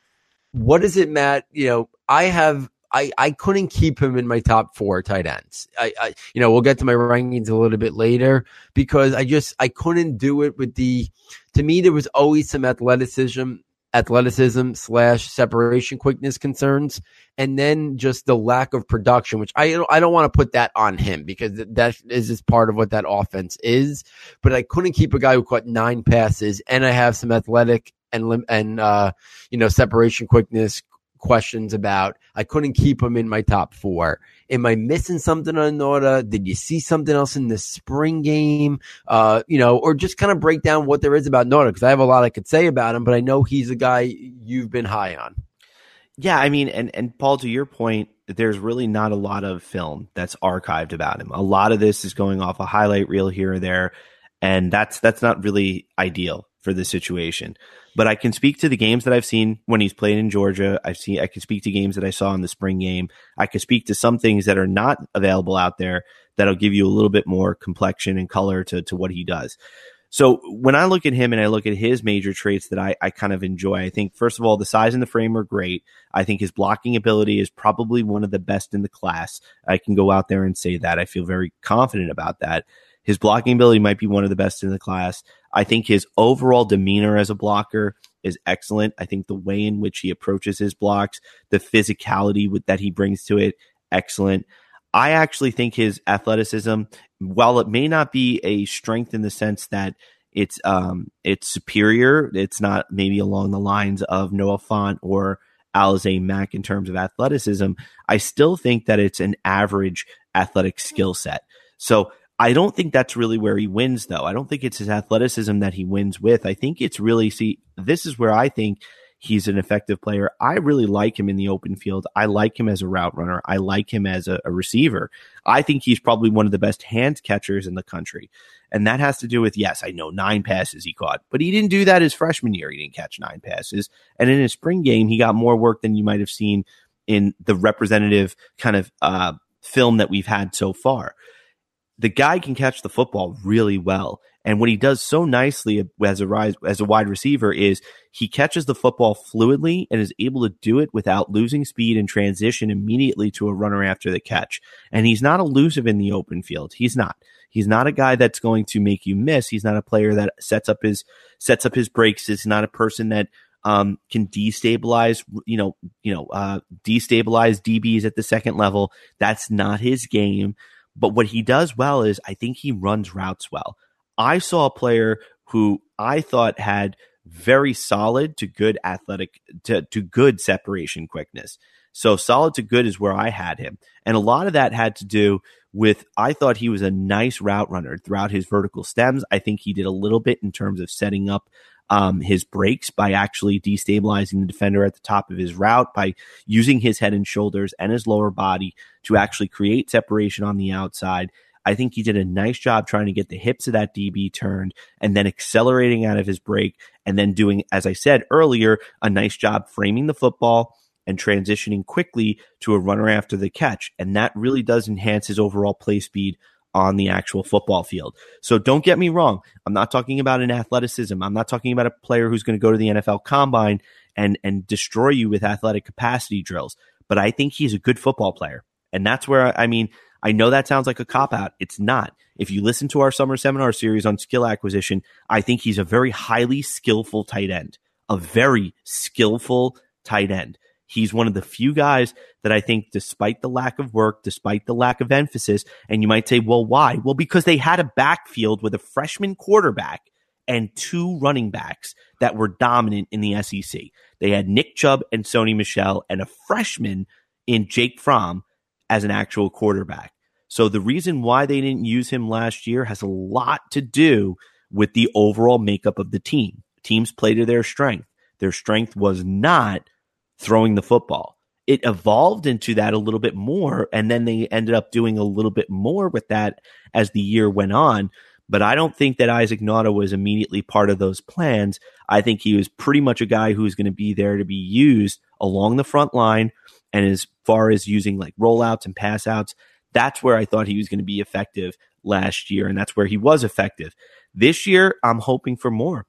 What is it, Matt? You know, I have, I, I couldn't keep him in my top four tight ends. I, I, you know, we'll get to my rankings a little bit later because I just, I couldn't do it with the, to me, there was always some athleticism, athleticism slash separation quickness concerns. And then just the lack of production, which I don't, I don't want to put that on him because that is just part of what that offense is. But I couldn't keep a guy who caught nine passes, and I have some athletic and, and, uh, you know, separation quickness questions about. I couldn't keep him in my top four. Am I missing something on Nauta? Did you see something else in the spring game? Uh, you know, or just kind of break down what there is about Nauta, because I have a lot I could say about him, but I know he's a guy you've been high on. Yeah, I mean, and, and Paul, to your point, there's really not a lot of film that's archived about him. A lot of this is going off a highlight reel here or there, and that's that's not really ideal for the situation. But I can speak to the games that I've seen when he's played in Georgia. I've seen, I can speak to games that I saw in the spring game. I can speak to some things that are not available out there that'll give you a little bit more complexion and color to, to what he does. So when I look at him and I look at his major traits that I, I kind of enjoy, I think, first of all, the size and the frame are great. I think his blocking ability is probably one of the best in the class. I can go out there and say that. I feel very confident about that. His blocking ability might be one of the best in the class. I think his overall demeanor as a blocker is excellent. I think the way in which he approaches his blocks, the physicality with, that he brings to it, excellent. I actually think his athleticism, while it may not be a strength in the sense that it's um it's superior, it's not maybe along the lines of Noah Fant or Alize Mack in terms of athleticism, I still think that it's an average athletic skill set. So I don't think that's really where he wins, though. I don't think it's his athleticism that he wins with. I think it's really, see, this is where I think he's an effective player. I really like him in the open field. I like him as a route runner. I like him as a, a receiver. I think he's probably one of the best hand catchers in the country. And that has to do with, yes, I know nine passes he caught, but he didn't do that his freshman year. He didn't catch nine passes. And in his spring game, he got more work than you might have seen in the representative kind of uh, film that we've had so far. The guy can catch the football really well. And what he does so nicely as a rise, as a wide receiver is he catches the football fluidly and is able to do it without losing speed and transition immediately to a runner after the catch. And he's not elusive in the open field. He's not. He's not a guy that's going to make you miss. He's not a player that sets up his sets up his breaks. He's not a person that um, can destabilize, you know, you know, uh, destabilize D Bs at the second level. That's not his game. But what he does well is I think he runs routes well. I saw a player who I thought had very solid to good athletic to, to good separation quickness. So solid to good is where I had him. And a lot of that had to do with, I thought he was a nice route runner throughout his vertical stems. I think he did a little bit in terms of setting up um, his breaks by actually destabilizing the defender at the top of his route, by using his head and shoulders and his lower body to actually create separation on the outside. I think he did a nice job trying to get the hips of that D B turned and then accelerating out of his break, and then doing, as I said earlier, a nice job framing the football and transitioning quickly to a runner after the catch. And that really does enhance his overall play speed on the actual football field. So don't get me wrong. I'm not talking about an athleticism. I'm not talking about a player who's going to go to the N F L Combine and, and destroy you with athletic capacity drills. But I think he's a good football player. And that's where, I mean, I know that sounds like a cop-out. It's not. If you listen to our summer seminar series on skill acquisition, I think he's a very highly skillful tight end, a very skillful tight end. He's one of the few guys that I think, despite the lack of work, despite the lack of emphasis, and you might say, well, why? Well, because they had a backfield with a freshman quarterback and two running backs that were dominant in the S E C. They had Nick Chubb and Sony Michel and a freshman in Jake Fromm as an actual quarterback. So the reason why they didn't use him last year has a lot to do with the overall makeup of the team. Teams play to their strength. Their strength was not throwing the football. It evolved into that a little bit more, and then they ended up doing a little bit more with that as the year went on. But I don't think that Isaac Nauta was immediately part of those plans. I think he was pretty much a guy who's going to be there to be used along the front line. And as far as using like rollouts and pass outs, that's where I thought he was going to be effective last year. And that's where he was effective. This year, I'm hoping for more.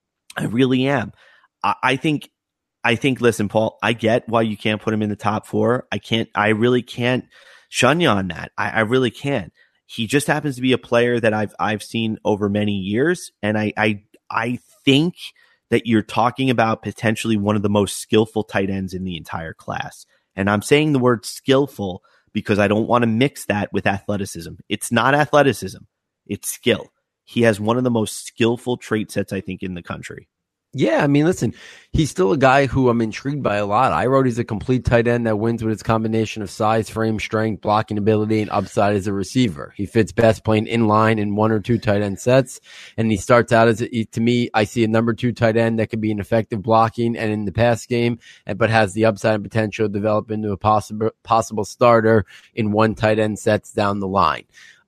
I really am. I, I think, I think, listen, Paul, I get why you can't put him in the top four. I can't, I really can't shun you on that. I, I really can't. He just happens to be a player that I've I've seen over many years, and I I I think that you're talking about potentially one of the most skillful tight ends in the entire class. And I'm saying the word skillful because I don't want to mix that with athleticism. It's not athleticism, it's skill. He has one of the most skillful trait sets, I think, in the country. Yeah, I mean, listen, he's still a guy who I'm intrigued by a lot. I wrote he's a complete tight end that wins with its combination of size, frame, strength, blocking ability, and upside as a receiver. He fits best playing in line in one or two tight end sets, and he starts out as, a, to me, I see a number two tight end that could be an effective blocking and in the pass game, but has the upside and potential to develop into a possible possible starter in one tight end sets down the line.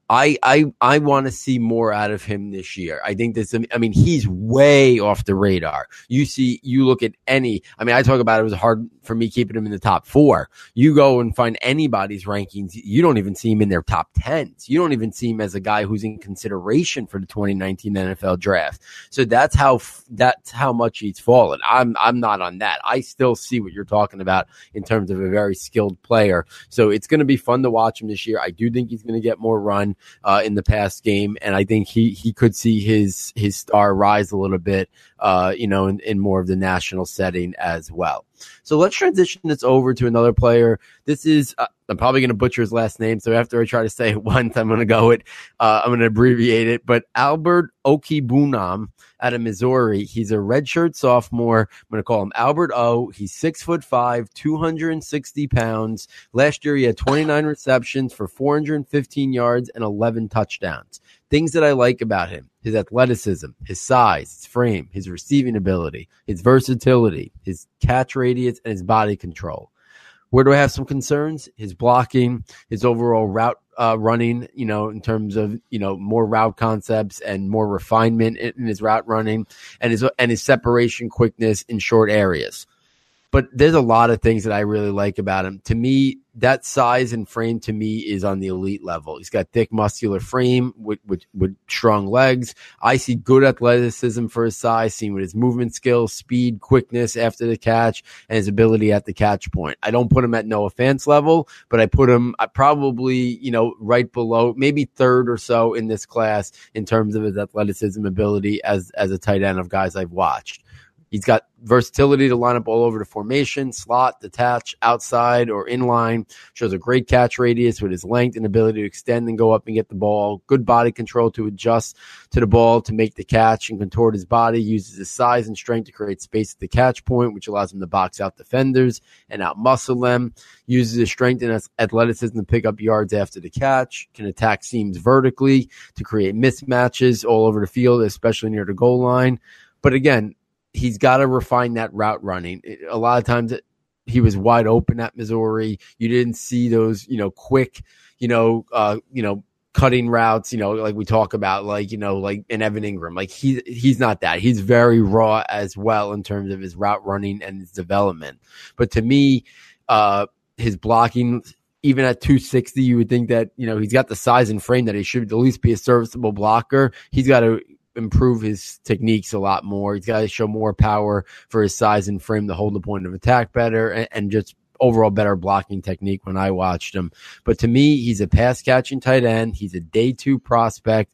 I I I want to see more out of him this year. I think this, I mean, he's way off the radar. You see, you look at any, I mean, I talk about it was hard for me keeping him in the top four. You go and find anybody's rankings, you don't even see him in their top tens. You don't even see him as a guy who's in consideration for the twenty nineteen N F L draft. So that's how, that's how much he's fallen. I'm, I'm not on that. I still see what you're talking about in terms of a very skilled player. So it's going to be fun to watch him this year. I do think he's going to get more run Uh, in the past game, and I think he he could see his his star rise a little bit, uh, you know, in, in more of the national setting as well. So let's transition this over to another player. This is, uh, I'm probably going to butcher his last name, so after I try to say it once, I'm going to go it, uh, I'm going to abbreviate it, but Albert Okwuegbunam out of Missouri. He's a redshirt sophomore. I'm going to call him Albert O. He's six foot five, two hundred sixty pounds. Last year, he had twenty-nine receptions for four hundred fifteen yards and eleven touchdowns. Things that I like about him: his athleticism, his size, his frame, his receiving ability, his versatility, his catch radius, and his body control. Where do I have some concerns? His blocking, his overall route uh, running, you know, in terms of, you know, more route concepts and more refinement in, in his route running, and his and his separation quickness in short areas. But there's a lot of things that I really like about him. To me, that size and frame to me is on the elite level. He's got thick muscular frame with, with, with strong legs. I see good athleticism for his size, seen with his movement skills, speed, quickness after the catch, and his ability at the catch point. I don't put him at Noah Fant's level, but I put him I probably, you know, right below, maybe third or so in this class in terms of his athleticism ability as, as a tight end of guys I've watched. He's got versatility to line up all over the formation, slot, detach, outside, or inline. Shows a great catch radius with his length and ability to extend and go up and get the ball. Good body control to adjust to the ball to make the catch and contort his body. Uses his size and strength to create space at the catch point, which allows him to box out defenders and out-muscle them. Uses his strength and athleticism to pick up yards after the catch. Can attack seams vertically to create mismatches all over the field, especially near the goal line. But again, he's got to refine that route running. A lot of times he was wide open at Missouri. You didn't see those, you know, quick, you know, uh, you know, cutting routes, you know, like we talk about, like, you know, like in Evan Ingram. Like he, he's not that. He's very raw as well in terms of his route running and his development. But to me, uh, his blocking, even at two sixty, you would think that, you know, he's got the size and frame that he should at least be a serviceable blocker. He's got to improve his techniques a lot more. He's got to show more power for his size and frame to hold the point of attack better, and, and just overall better blocking technique when I watched him. But to me, he's a pass catching tight end. He's a day two prospect.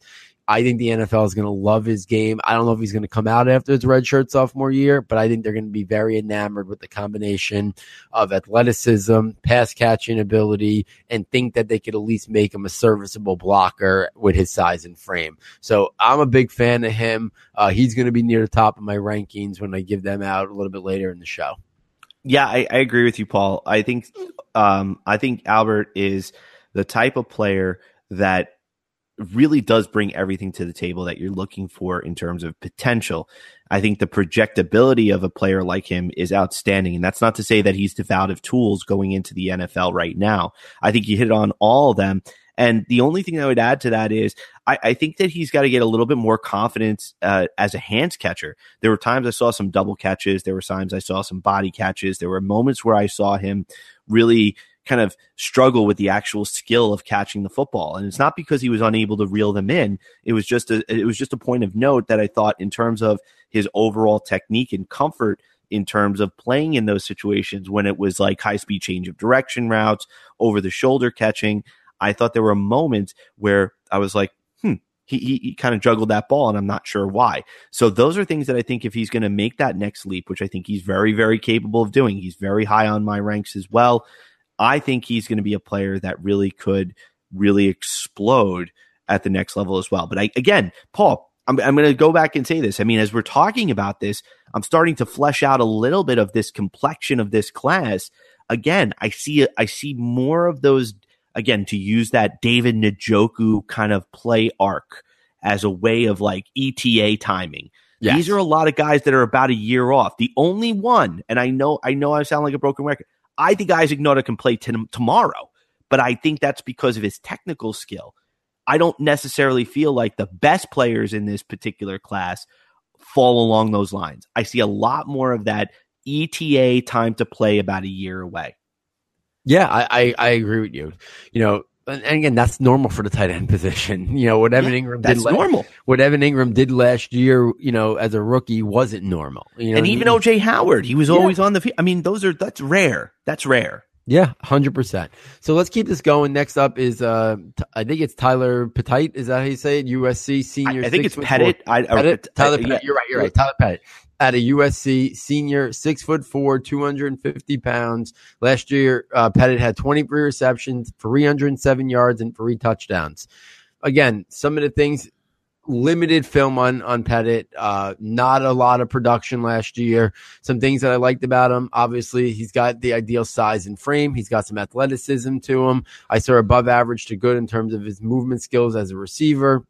I think the N F L is going to love his game. I don't know if he's going to come out after his redshirt sophomore year, but I think they're going to be very enamored with the combination of athleticism, pass catching ability, and think that they could at least make him a serviceable blocker with his size and frame. So I'm a big fan of him. Uh, he's going to be near the top of my rankings when I give them out a little bit later in the show. Yeah, I, I agree with you, Paul. I think um, I think Albert is the type of player that really does bring everything to the table that you're looking for in terms of potential. I think the projectability of a player like him is outstanding. And that's not to say that he's devoid of tools going into the N F L right now. I think you hit on all of them. And the only thing I would add to that is I, I think that he's got to get a little bit more confidence uh, as a hands catcher. There were times I saw some double catches. There were times I saw some body catches. There were moments where I saw him really kind of struggle with the actual skill of catching the football. And it's not because he was unable to reel them in. It was just a, it was just a point of note that I thought in terms of his overall technique and comfort in terms of playing in those situations when it was like high speed change of direction routes, over the shoulder catching. I thought there were moments where I was like, hmm, he, he, he kind of juggled that ball and I'm not sure why. So those are things that I think if he's going to make that next leap, which I think he's very, very capable of doing, he's very high on my ranks as well. I think he's going to be a player that really could really explode at the next level as well. But I, again, Paul, I'm, I'm going to go back and say this. I mean, as we're talking about this, I'm starting to flesh out a little bit of this complexion of this class. Again, I see, I see more of those, again, to use that David Njoku kind of play arc as a way of like E T A timing. Yes. These are a lot of guys that are about a year off. The only one, and I know, I know I sound like a broken record, I think Isaac Nauta can play t- tomorrow, but I think that's because of his technical skill. I don't necessarily feel like the best players in this particular class fall along those lines. I see a lot more of that E T A time to play about a year away. Yeah, I, I, I agree with you. You know, and again, that's normal for the tight end position. You know, what Evan yeah, Ingram did. That's normal. Last, what Evan Ingram did last year, you know, as a rookie, wasn't normal. You know, and even O J Howard, he was yeah. always on the field. I mean, those are that's rare. That's rare. Yeah, one hundred percent. So let's keep this going. Next up is, uh, t- I think it's Tyler Petite. Is that how you say it? U S C senior. I, I think it's Pettit. I, Pettit? I, Tyler I, Pettit. yeah. You're right. You're right. Tyler Pettit. At a U S C senior, six foot four, two hundred fifty pounds. Last year, uh, Pettit had twenty-three receptions, three hundred seven yards, and three touchdowns. Again, some of the things, limited film on, on Pettit, uh, not a lot of production last year. Some things that I liked about him, obviously, he's got the ideal size and frame. He's got some athleticism to him. I saw above average to good in terms of his movement skills as a receiver.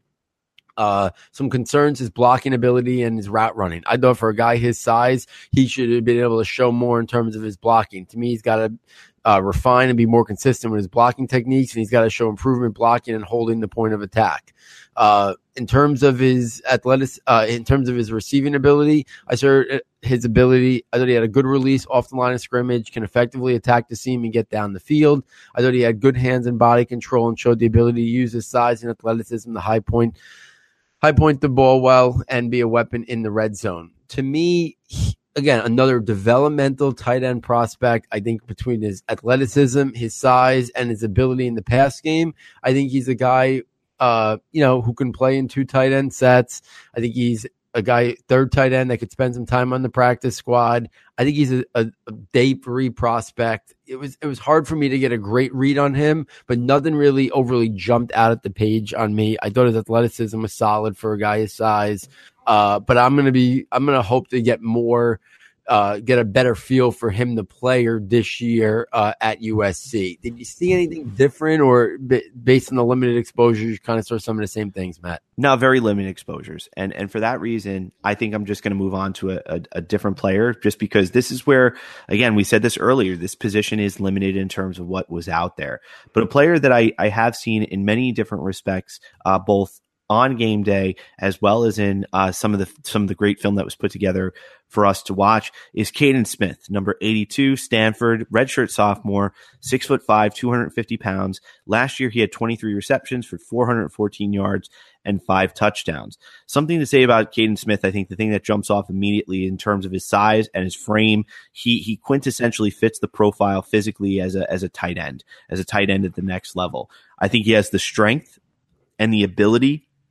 Uh, some concerns, his blocking ability and his route running. I thought for a guy his size, he should have been able to show more in terms of his blocking. To me, he's got to uh, refine and be more consistent with his blocking techniques, and he's got to show improvement blocking and holding the point of attack. Uh, in terms of his athletic, uh, in terms of his receiving ability, I saw his ability. I thought he had a good release off the line of scrimmage, can effectively attack the seam and get down the field. I thought he had good hands and body control and showed the ability to use his size and athleticism to high point. High point the ball well and be a weapon in the red zone. To me, he, again, another developmental tight end prospect. I think between his athleticism, his size, and his ability in the pass game, I think he's a guy, uh, you know, who can play in two tight end sets. I think he's a guy, third tight end that could spend some time on the practice squad. I think he's a, a, a day three prospect. It was it was hard for me to get a great read on him, but nothing really overly jumped out at the page on me. I thought his athleticism was solid for a guy his size, uh, but I'm gonna be I'm gonna hope to get more. Uh, get a better feel for him, the player, this year uh, at U S C. Did you see anything different, or b- based on the limited exposure, you kind of saw some of the same things, Matt? No, very limited exposures, and and for that reason, I think I'm just going to move on to a, a, a different player, just because this is where, again, we said this earlier, this position is limited in terms of what was out there, but a player that I I have seen in many different respects, uh, both on game day as well as in uh, some of the some of the great film that was put together for us to watch, is Caden Smith, number eighty-two, Stanford, redshirt sophomore, six foot five, two hundred fifty pounds. Last year, he had twenty-three receptions for four hundred fourteen yards and five touchdowns. Something to say about Caden Smith, I think the thing that jumps off immediately in terms of his size and his frame, he he quintessentially fits the profile physically as a as a tight end, as a tight end at the next level. I think he has the strength and the ability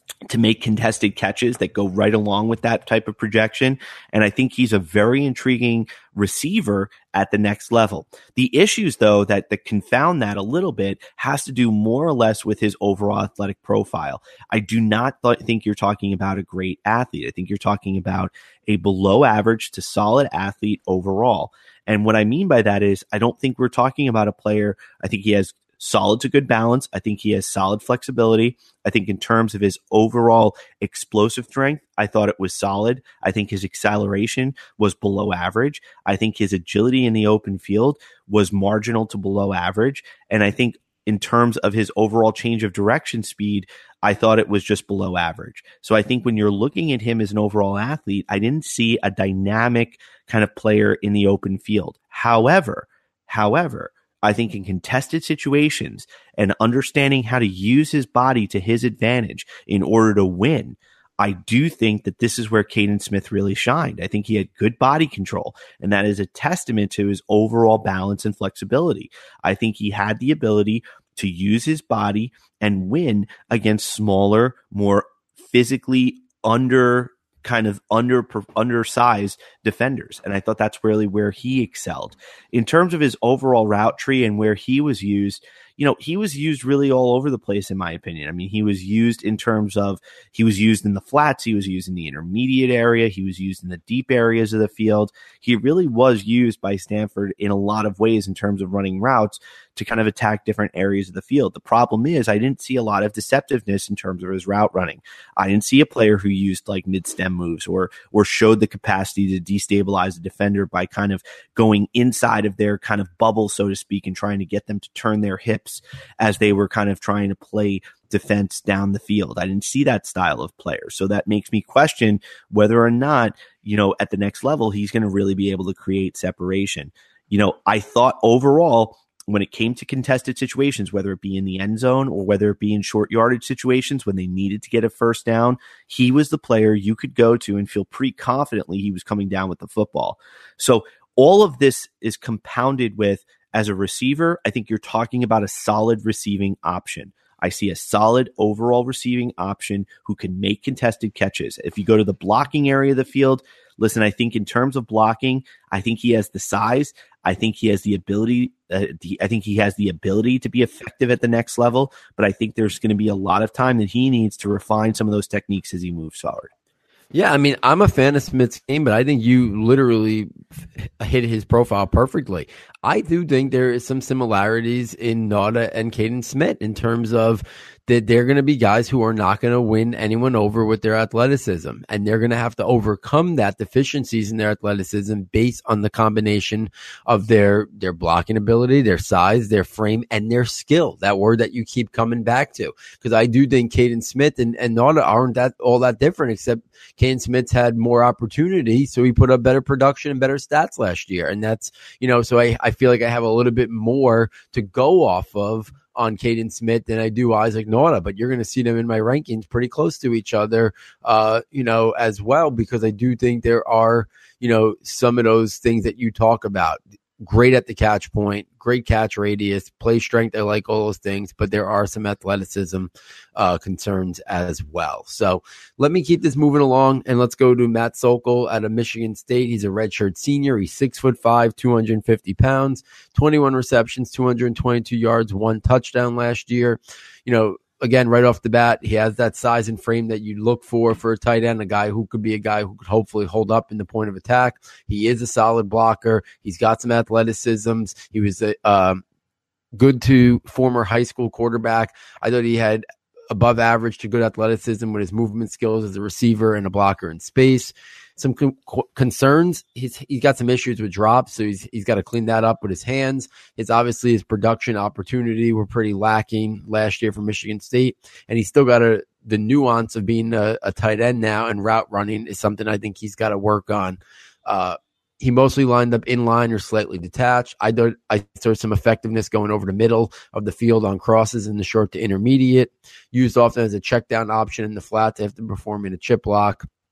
to make contested catches that go right along with that type of projection. And I think he's a very intriguing receiver at the next level. The issues, though, that, that confound that a little bit has to do more or less with his overall athletic profile. I do not th- think you're talking about a great athlete. I think you're talking about a below average to solid athlete overall. And what I mean by that is I don't think we're talking about a player. I think he has solid to good balance. I think he has solid flexibility. I think in terms of his overall explosive strength, I thought it was solid. I think his acceleration was below average. I think his agility in the open field was marginal to below average. And I think in terms of his overall change of direction speed, I thought it was just below average. So I think when you're looking at him as an overall athlete, I didn't see a dynamic kind of player in the open field. However, however, I think in contested situations and understanding how to use his body to his advantage in order to win, I do think that this is where Kaden Smith really shined. I think he had good body control, and that is a testament to his overall balance and flexibility. I think he had the ability to use his body and win against smaller, more physically under kind of under undersized defenders. And I thought that's really where he excelled. In terms of his overall route tree and where he was used, you know, he was used really all over the place, in my opinion. I mean, he was used in terms of, he was used in the flats, he was used in the intermediate area, he was used in the deep areas of the field. He really was used by Stanford in a lot of ways in terms of running routes to kind of attack different areas of the field. The problem is I didn't see a lot of deceptiveness in terms of his route running. I didn't see a player who used like mid-stem moves or or showed the capacity to destabilize the defender by kind of going inside of their kind of bubble, so to speak, and trying to get them to turn their hips as they were kind of trying to play defense down the field. I didn't see that style of player. So that makes me question whether or not, you know, at the next level, he's going to really be able to create separation. You know, I thought overall, when it came to contested situations, whether it be in the end zone or whether it be in short yardage situations when they needed to get a first down, he was the player you could go to and feel pretty confidently he was coming down with the football. So all of this is compounded with, as a receiver, I think you're talking about a solid receiving option. I see a solid overall receiving option who can make contested catches. If you go to the blocking area of the field, listen, I think in terms of blocking, I think he has the size. I think he has the ability. Uh, the, I think he has the ability to be effective at the next level. But I think there's going to be a lot of time that he needs to refine some of those techniques as he moves forward. Yeah, I mean, I'm a fan of Smith's game, but I think you literally hit his profile perfectly. I do think there is some similarities in Nauta and Kaden Smith in terms of that they're going to be guys who are not going to win anyone over with their athleticism, and they're going to have to overcome that deficiencies in their athleticism based on the combination of their their blocking ability, their size, their frame, and their skill. That word that you keep coming back to, because I do think Kaden Smith and, and Nauta aren't that all that different, except Kaden Smith's had more opportunity, so he put up better production and better stats last year, and that's, you know, so I, I feel like I have a little bit more to go off of on Kaden Smith than I do Isaac Nauta, but you're going to see them in my rankings pretty close to each other, uh, you know, as well, because I do think there are, you know, some of those things that you talk about. Great at the catch point, great catch radius, play strength. I like all those things, but there are some athleticism uh, concerns as well. So let me keep this moving along, and let's go to Matt Sokol out of Michigan State. He's a redshirt senior. He's six foot five, two hundred fifty pounds, twenty-one receptions, two hundred twenty-two yards, one touchdown last year. You know, again, right off the bat, he has that size and frame that you look for for a tight end, a guy who could be a guy who could hopefully hold up in the point of attack. He is a solid blocker. He's got some athleticisms. He was a um, good to former high school quarterback. I thought he had above average to good athleticism with his movement skills as a receiver and a blocker in space. Some con- concerns. He's he's got some issues with drops, so he's he's got to clean that up with his hands. It's obviously his production opportunity were pretty lacking last year for Michigan State, and he's still got a the nuance of being a, a tight end now, and route running is something I think he's got to work on. Uh, he mostly lined up in line or slightly detached. I thought I saw some effectiveness going over the middle of the field on crosses in the short to intermediate. Used often as a check down option in the flat to have to perform in a chip block.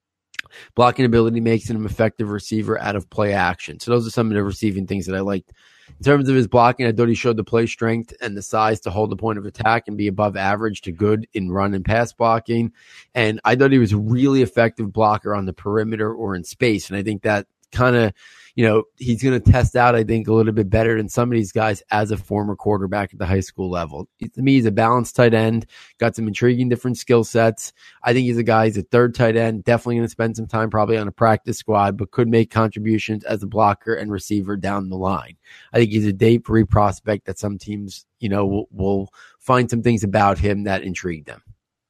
Blocking ability makes him an effective receiver out of play action. So those are some of the receiving things that I liked. In terms of his blocking, I thought he showed the play strength and the size to hold the point of attack and be above average to good in run and pass blocking. And I thought he was a really effective blocker on the perimeter or in space. And I think that kind of, you know, he's going to test out, I think, a little bit better than some of these guys as a former quarterback at the high school level. To me, he's a balanced tight end, got some intriguing different skill sets. I think he's a guy, he's a third tight end, definitely going to spend some time probably on a practice squad, but could make contributions as a blocker and receiver down the line. I think he's a day three prospect that some teams, you know, will, will find some things about him that intrigue them.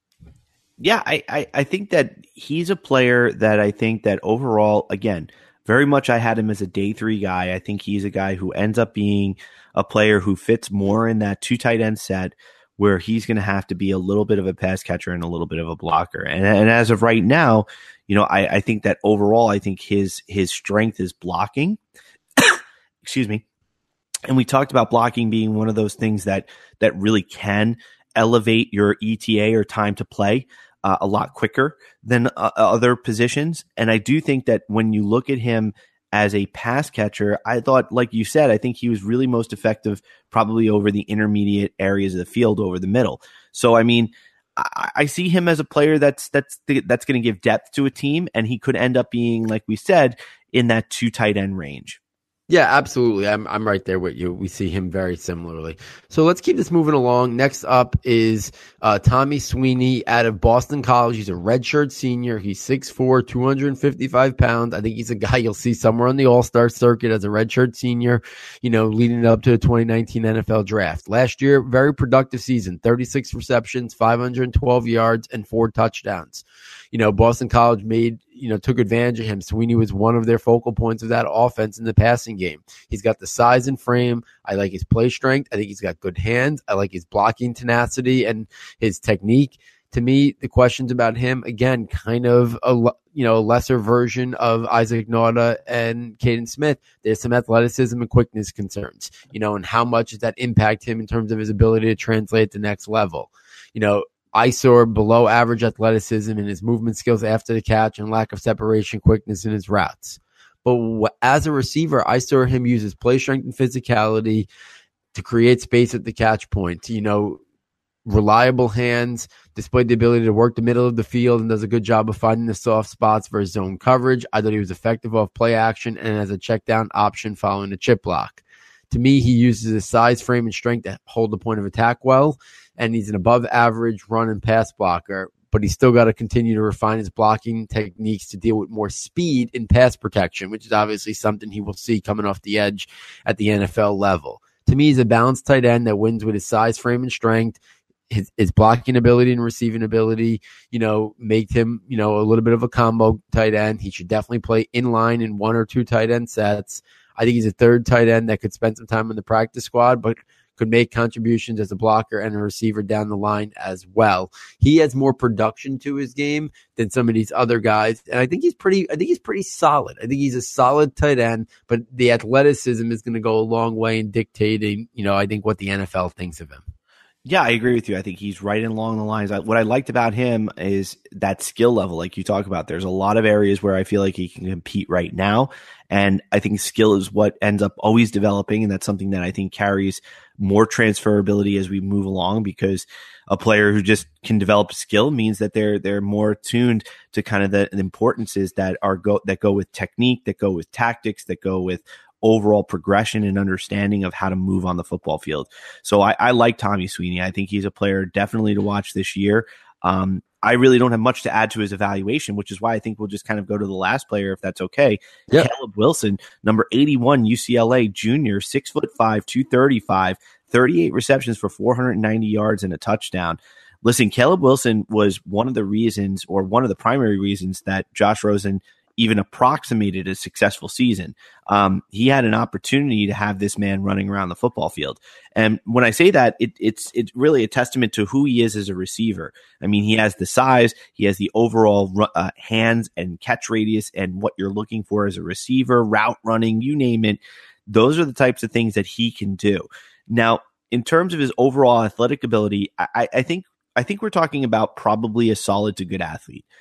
Yeah, I, I, I think that he's a player that I think that overall, again, very much I had him as a day three guy. I think he's a guy who ends up being a player who fits more in that two tight end set where he's going to have to be a little bit of a pass catcher and a little bit of a blocker. And, and as of right now, you know, I, I think that overall, I think his, his strength is blocking. Excuse me. And we talked about blocking being one of those things that, that really can elevate your E T A or time to play Uh, a lot quicker than uh, other positions. And I do think that when you look at him as a pass catcher, I thought, like you said, I think he was really most effective probably over the intermediate areas of the field over the middle. So, I mean, I, I see him as a player that's, that's, that's going to give depth to a team, and he could end up being, like we said, in that two tight end range. Yeah, absolutely. I'm I'm right there with you. We see him very similarly. So let's keep this moving along. Next up is uh, Tommy Sweeney out of Boston College. He's a redshirt senior. He's six foot four, two hundred fifty-five pounds. I think he's a guy you'll see somewhere on the All-Star circuit as a redshirt senior, you know, leading up to the twenty nineteen N F L draft. Last year, very productive season, thirty-six receptions, five hundred twelve yards, and four touchdowns. You know, Boston College made, you know, took advantage of him. Sweeney was one of their focal points of that offense in the passing game. He's got the size and frame. I like his play strength. I think he's got good hands. I like his blocking tenacity and his technique. To me, the questions about him, again, kind of a, you know, a lesser version of Isaac Nauta and Caden Smith. There's some athleticism and quickness concerns, you know, and how much does that impact him in terms of his ability to translate to the next level? You know, I saw below average athleticism in his movement skills after the catch and lack of separation quickness in his routes. But w- as a receiver, I saw him use his play strength and physicality to create space at the catch point. You know, reliable hands, displayed the ability to work the middle of the field, and does a good job of finding the soft spots for his zone coverage. I thought he was effective off play action and as a check down option following the chip block. To me, he uses his size, frame, and strength to hold the point of attack well, and he's an above-average run and pass blocker, but he's still got to continue to refine his blocking techniques to deal with more speed in pass protection, which is obviously something he will see coming off the edge at the N F L level. To me, he's a balanced tight end that wins with his size, frame, and strength. His, his blocking ability and receiving ability, you know, make him, you know, a little bit of a combo tight end. He should definitely play in line in one or two tight end sets. I think he's a third tight end that could spend some time in the practice squad, but could make contributions as a blocker and a receiver down the line as well. He has more production to his game than some of these other guys. And I think he's pretty, I think he's pretty solid. I think he's a solid tight end, but the athleticism is going to go a long way in dictating, you know, I think what the N F L thinks of him. Yeah, I agree with you. I think he's right along the lines. What I liked about him is that skill level, like you talk about. There's a lot of areas where I feel like he can compete right now. And I think skill is what ends up always developing. And that's something that I think carries more transferability as we move along, because a player who just can develop skill means that they're, they're more tuned to kind of the, the importances that are go, that go with technique, that go with tactics, that go with overall progression and understanding of how to move on the football field. So I, I like Tommy Sweeney. I think he's a player definitely to watch this year. Um, I really don't have much to add to his evaluation, which is why I think we'll just kind of go to the last player, if that's okay. Yeah. Caleb Wilson, number eighty-one, U C L A junior, six foot five, two thirty-five, thirty-eight receptions for four hundred ninety yards and a touchdown. Listen, Caleb Wilson was one of the reasons, or one of the primary reasons, that Josh Rosen even approximated a successful season. Um, he had an opportunity to have this man running around the football field. And when I say that, it, it's it's really a testament to who he is as a receiver. I mean, he has the size, he has the overall uh, hands and catch radius, and what you're looking for as a receiver, route running, you name it. Those are the types of things that he can do. Now, in terms of his overall athletic ability, I, I think I think we're talking about probably a solid to good athlete.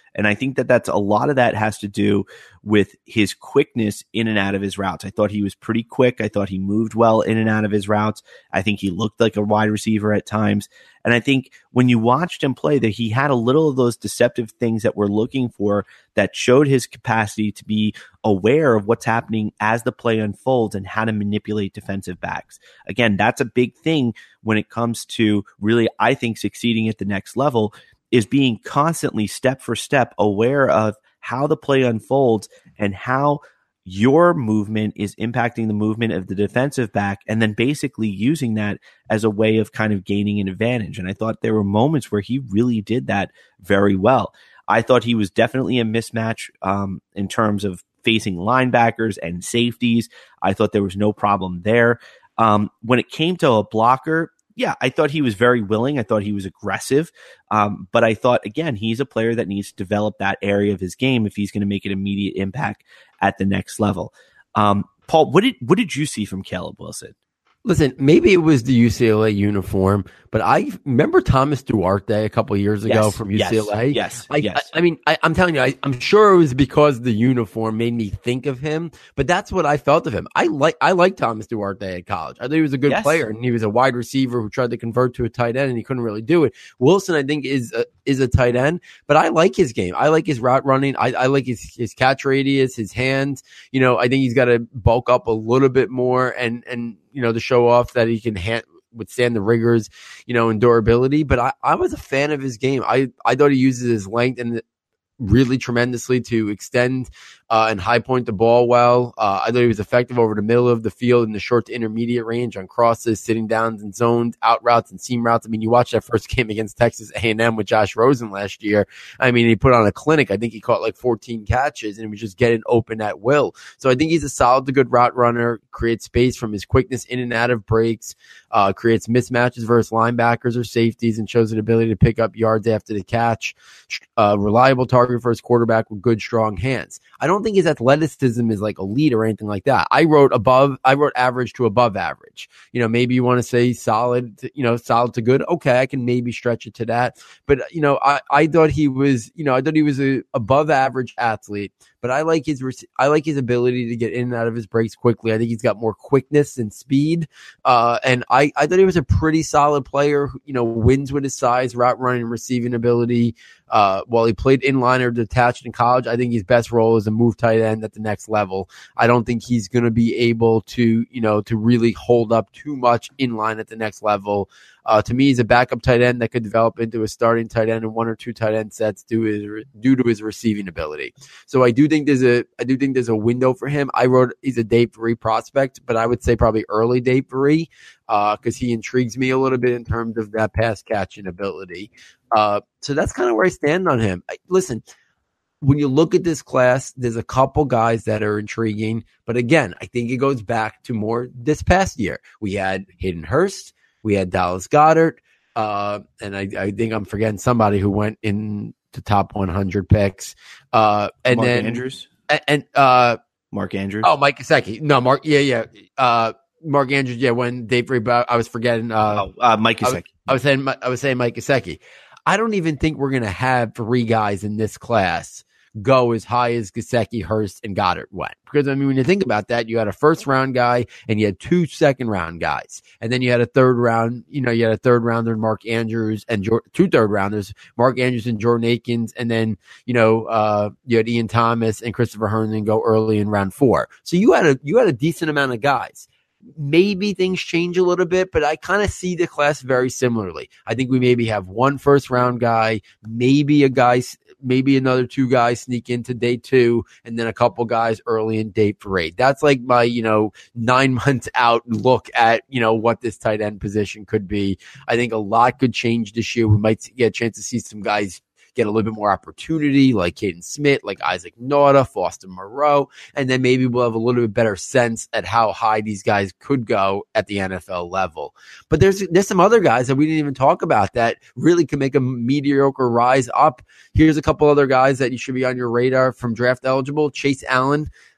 And I think that that's a lot of that has to do with his quickness in and out of his routes. I thought he was pretty quick. I thought he moved well in and out of his routes. I think he looked like a wide receiver at times. And I think when you watched him play, that he had a little of those deceptive things that we're looking for that showed his capacity to be aware of what's happening as the play unfolds and how to manipulate defensive backs. Again, that's a big thing when it comes to really, I think, succeeding at the next level, is being constantly step for step aware of how the play unfolds and how your movement is impacting the movement of the defensive back, and then basically using that as a way of kind of gaining an advantage. And I thought there were moments where he really did that very well. I thought he was definitely a mismatch um, in terms of facing linebackers and safeties. I thought there was no problem there. Um, when it came to a blocker, yeah, I thought he was very willing. I thought he was aggressive. Um, but I thought, again, he's a player that needs to develop that area of his game if he's going to make an immediate impact at the next level. Um, Paul, what did what did you see from Caleb Wilson? Listen, maybe it was the U C L A uniform, but I remember Thomas Duarte a couple of years ago yes, from U C L A. Yes, yes. I, yes. I, I mean, I, I'm telling you, I, I'm sure it was because the uniform made me think of him, but that's what I felt of him. I like I like Thomas Duarte at college. I thought he was a good yes. player, and he was a wide receiver who tried to convert to a tight end, and he couldn't really do it. Wilson, I think, is a, is a tight end, but I like his game. I like his route running. I, I like his, his catch radius, his hands. You know, I think he's got to bulk up a little bit more, and and you know, to show off that he can hand, withstand the rigors, you know, and durability. But I, I was a fan of his game. I, I thought he uses his length and really tremendously to extend uh, and high point the ball well. Uh, I thought he was effective over the middle of the field in the short to intermediate range on crosses, sitting downs and zones, out routes and seam routes. I mean, you watched that first game against Texas A and M with Josh Rosen last year. I mean, he put on a clinic. I think he caught like fourteen catches and he was just getting open at will. So I think he's a solid to good route runner, creates space from his quickness in and out of breaks, uh, creates mismatches versus linebackers or safeties, and shows an ability to pick up yards after the catch. Uh, reliable target for his quarterback with good, strong hands. I don't think his athleticism is like elite or anything like that. I wrote above, I wrote average to above average. You know, maybe you want to say solid, to, you know, solid to good. Okay, I can maybe stretch it to that. But, you know, I, I thought he was, you know, I thought he was a above average athlete. But I like his I like his ability to get in and out of his breaks quickly. I think he's got more quickness and speed. Uh, and I, I thought he was a pretty solid player who, you know, wins with his size, route running, and receiving ability. Uh, while he played inline or detached in college, I think his best role is a move tight end at the next level. I don't think he's going to be able to, you know, to really hold up too much inline at the next level. Uh, to me, he's a backup tight end that could develop into a starting tight end in one or two tight end sets due to his, due to his receiving ability. So I do think there's a I do think there's a window for him. I wrote he's a day three prospect, but I would say probably early day three because uh, he intrigues me a little bit in terms of that pass catching ability. Uh, so that's kind of where I stand on him. I, listen. When you look at this class, there's a couple guys that are intriguing. But again, I think it goes back to more this past year. We had Hayden Hurst. We had Dallas Goedert. Uh, and I, I think I'm forgetting somebody who went in the top one hundred picks. Uh, and Mark then Andrews. And, and uh, Mark Andrews. Oh, Mike Gesicki. No, Mark. Yeah, yeah. Uh, Mark Andrews. Yeah, when Dave Reed, I was forgetting. Uh, oh, uh, Mike Gesicki. I, I was saying, I was saying Mike Gesicki. I don't even think we're going to have three guys in this class go as high as Gesicki, Hurst, and Goddard went. Because, I mean, when you think about that, you had a first-round guy and you had two second-round guys. And then you had a third-round, you know, you had a third-rounder, Mark Andrews, and jo- two third-rounders, Mark Andrews and Jordan Akins. And then, you know, uh, you had Ian Thomas and Christopher Herndon go early in round four. So you had a you had a decent amount of guys. Maybe things change a little bit, but I kind of see the class very similarly. I think we maybe have one first round guy, maybe a guy, maybe another two guys sneak into day two, and then a couple guys early in day three. That's like my, you know, nine months out look at, you know, what this tight end position could be. I think a lot could change this year. We might get a chance to see some guys get a little bit more opportunity, like Caden Smith, like Isaac Nauta, Foster Moreau, and then maybe we'll have a little bit better sense at how high these guys could go at the N F L level. But there's there's some other guys that we didn't even talk about that really can make a mediocre rise up. Here's a couple other guys that you should be on your radar from draft eligible. Chase Allen.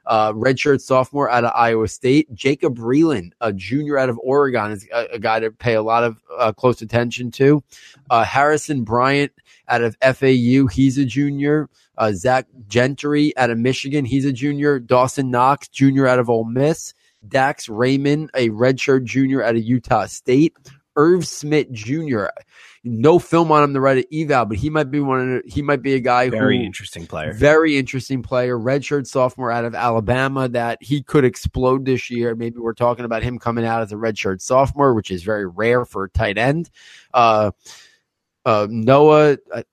uh, redshirt sophomore out of Iowa State. Jacob Breland, a junior out of Oregon, is a, a guy to pay a lot of uh, close attention to. Uh, Harrison Bryant out of F A U, he's a junior. Uh, Zach Gentry out of Michigan, he's a junior. Dawson Knox, junior out of Ole Miss. Dax Raymond, a redshirt junior out of Utah State. Irv Smith Junior No film on him to write an eval, but he might be one of the, he might be a guy who very interesting player. Very interesting player. Redshirt sophomore out of Alabama that he could explode this year. Maybe we're talking about him coming out as a redshirt sophomore, which is very rare for a tight end. Uh, uh, Noah uh,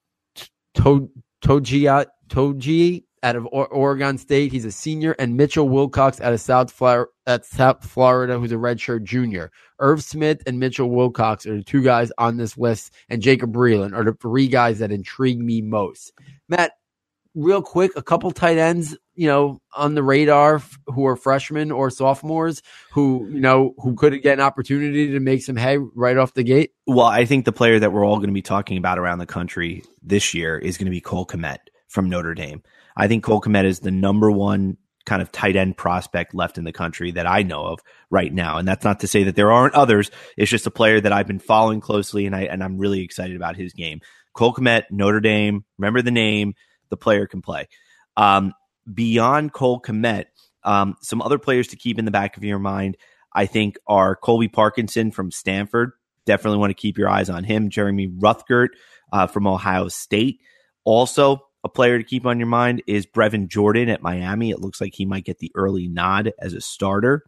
to- Toji Toji out of o- Oregon State, he's a senior, and Mitchell Wilcox out of South Florida, at South Florida, who's a redshirt junior. Irv Smith and Mitchell Wilcox are the two guys on this list, and Jacob Breland are the three guys that intrigue me most. Matt, real quick, a couple tight ends, you know, on the radar f- who are freshmen or sophomores who, you know, who could get an opportunity to make some hay right off the gate. Well, I think the player that we're all going to be talking about around the country this year is going to be Cole Kmet from Notre Dame. I think Cole Kmet is the number one kind of tight end prospect left in the country that I know of right now. And that's not to say that there aren't others. It's just a player that I've been following closely, and I and I'm really excited about his game. Cole Kmet, Notre Dame, remember the name, the player can play. Um, beyond Cole Kmet, um, some other players to keep in the back of your mind, I think, are Colby Parkinson from Stanford. Definitely want to keep your eyes on him. Jeremy Ruthgert uh, from Ohio State. Also, a player to keep on your mind is Brevin Jordan at Miami. It looks like he might get the early nod as a starter.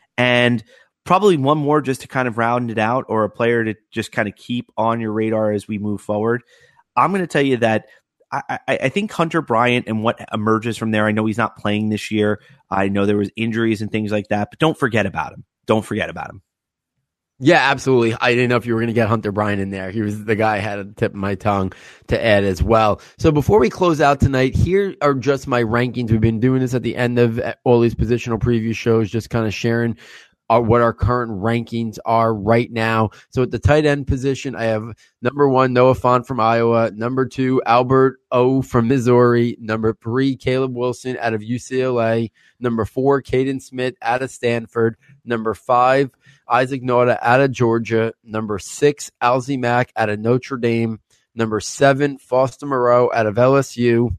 And probably one more just to kind of round it out, or a player to just kind of keep on your radar as we move forward. I'm going to tell you that I, I, I think Hunter Bryant and what emerges from there, I know he's not playing this year. I know there was injuries and things like that, but don't forget about him. Don't forget about him. Yeah, absolutely. I didn't know if you were going to get Hunter Bryant in there. He was the guy I had at the tip of my tongue to add as well. So before we close out tonight, here are just my rankings. We've been doing this at the end of all these positional preview shows, just kind of sharing our, what our current rankings are right now. So at the tight end position, I have number one, Noah Fant from Iowa. Number two, Albert O from Missouri. Number three, Caleb Wilson out of U C L A. Number four, Caden Smith out of Stanford. Number five, Isaac Nauta out of Georgia. Number six, Alzy Mack out of Notre Dame. Number seven, Foster Moreau out of L S U.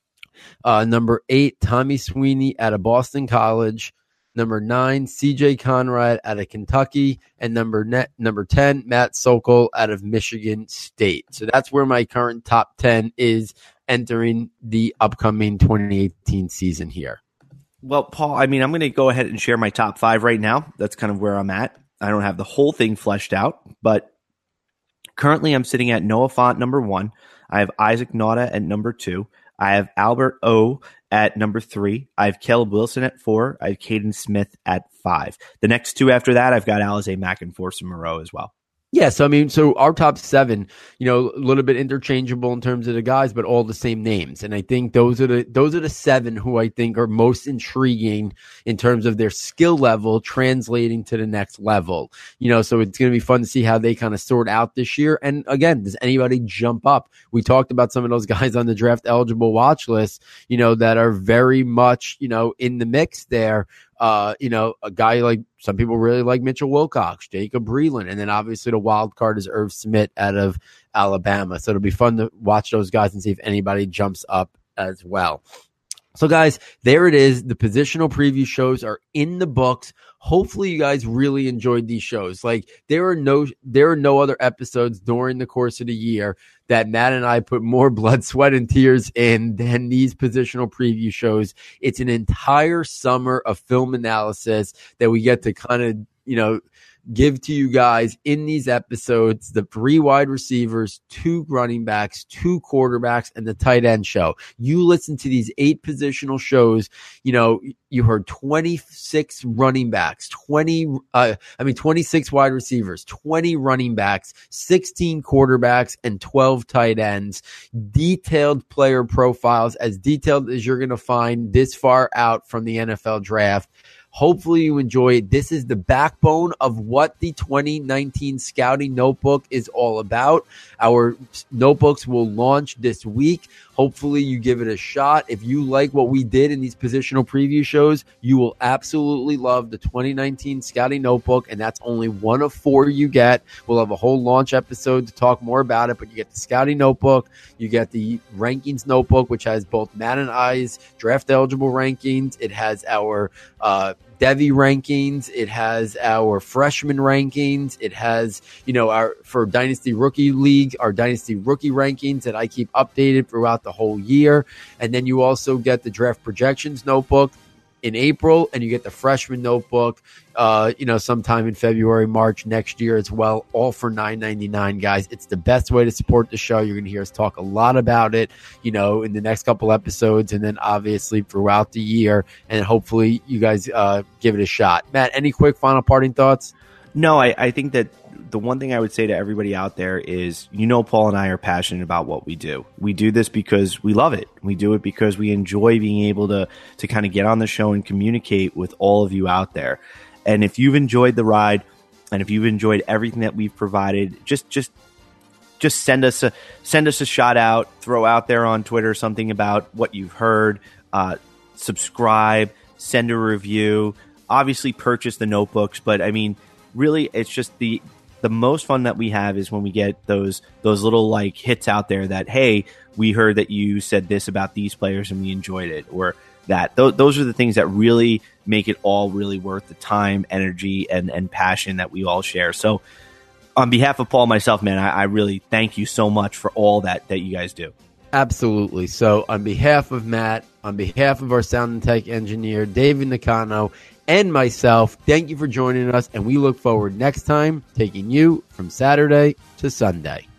Uh, number eight, Tommy Sweeney out of Boston College. Number nine, C J Conrad out of Kentucky. And number net, number ten, Matt Sokol out of Michigan State. So that's where my current top ten is entering the upcoming twenty eighteen season here. Well, Paul, I mean, I'm going to go ahead and share my top five right now. That's kind of where I'm at. I don't have the whole thing fleshed out, but currently I'm sitting at Noah Fant, number one. I have Isaac Nauta at number two. I have Albert O at number three. I have Caleb Wilson at four. I have Caden Smith at five. The next two after that, I've got Alize Mack and Foster Moreau as well. Yeah, so I mean, so our top seven, you know, a little bit interchangeable in terms of the guys, but all the same names. And I think those are the those are the seven who I think are most intriguing in terms of their skill level translating to the next level. You know, so it's going to be fun to see how they kind of sort out this year. And again, does anybody jump up? We talked about some of those guys on the draft eligible watch list, you know, that are very much, you know, in the mix there. Uh, you know, a guy like some people really like Mitchell Wilcox, Jacob Breland, and then obviously the wild card is Irv Smith out of Alabama. So it'll be fun to watch those guys and see if anybody jumps up as well. So guys, there it is. The positional preview shows are in the books. Hopefully you guys really enjoyed these shows. Like there are no, there are no other episodes during the course of the year that Matt and I put more blood, sweat, and tears in than these positional preview shows. It's an entire summer of film analysis that we get to kind of, you know, give to you guys in these episodes, the three wide receivers, two running backs, two quarterbacks, and the tight end show. You listen to these eight positional shows, you know, you heard twenty-six running backs, twenty, uh, I mean, twenty-six wide receivers, twenty running backs, sixteen quarterbacks, and twelve tight ends. Detailed player profiles, as detailed as you're going to find this far out from the N F L draft. Hopefully you enjoy it. This is the backbone of what the twenty nineteen Scouting Notebook is all about. Our notebooks will launch this week. Hopefully you give it a shot. If you like what we did in these positional preview shows, you will absolutely love the twenty nineteen Scouting Notebook, and that's only one of four you get. We'll have a whole launch episode to talk more about it, but you get the Scouting Notebook, you get the Rankings Notebook, which has both Matt and I's draft-eligible rankings. It has our uh, Devy rankings. It has our freshman rankings. It has, you know, our for Dynasty Rookie League, our Dynasty Rookie rankings that I keep updated throughout the whole year. And then you also get the Draft Projections Notebook in April, and you get the Freshman Notebook, uh, you know, sometime in February, March next year as well, all for nine ninety-nine, guys. It's the best way to support the show. You're going to hear us talk a lot about it, you know, in the next couple episodes, and then obviously throughout the year, and hopefully you guys uh, give it a shot. Matt, any quick final parting thoughts? No, I, I think that the one thing I would say to everybody out there is, you know, Paul and I are passionate about what we do. We do this because we love it. We do it because we enjoy being able to to kind of get on the show and communicate with all of you out there. And if you've enjoyed the ride, and if you've enjoyed everything that we've provided, just just just send us a send us a shout out, throw out there on Twitter something about what you've heard, uh, subscribe, send a review, obviously purchase the notebooks. But I mean, really, it's just the the most fun that we have is when we get those those little like hits out there that, hey, we heard that you said this about these players and we enjoyed it, or that. Th- those are the things that really make it all really worth the time, energy, and, and passion that we all share. So on behalf of Paul and myself, man, I, I really thank you so much for all that that you guys do. Absolutely. So on behalf of Matt, on behalf of our sound and tech engineer, David Nakano, and myself, thank you for joining us, and we look forward next time taking you from Saturday to Sunday.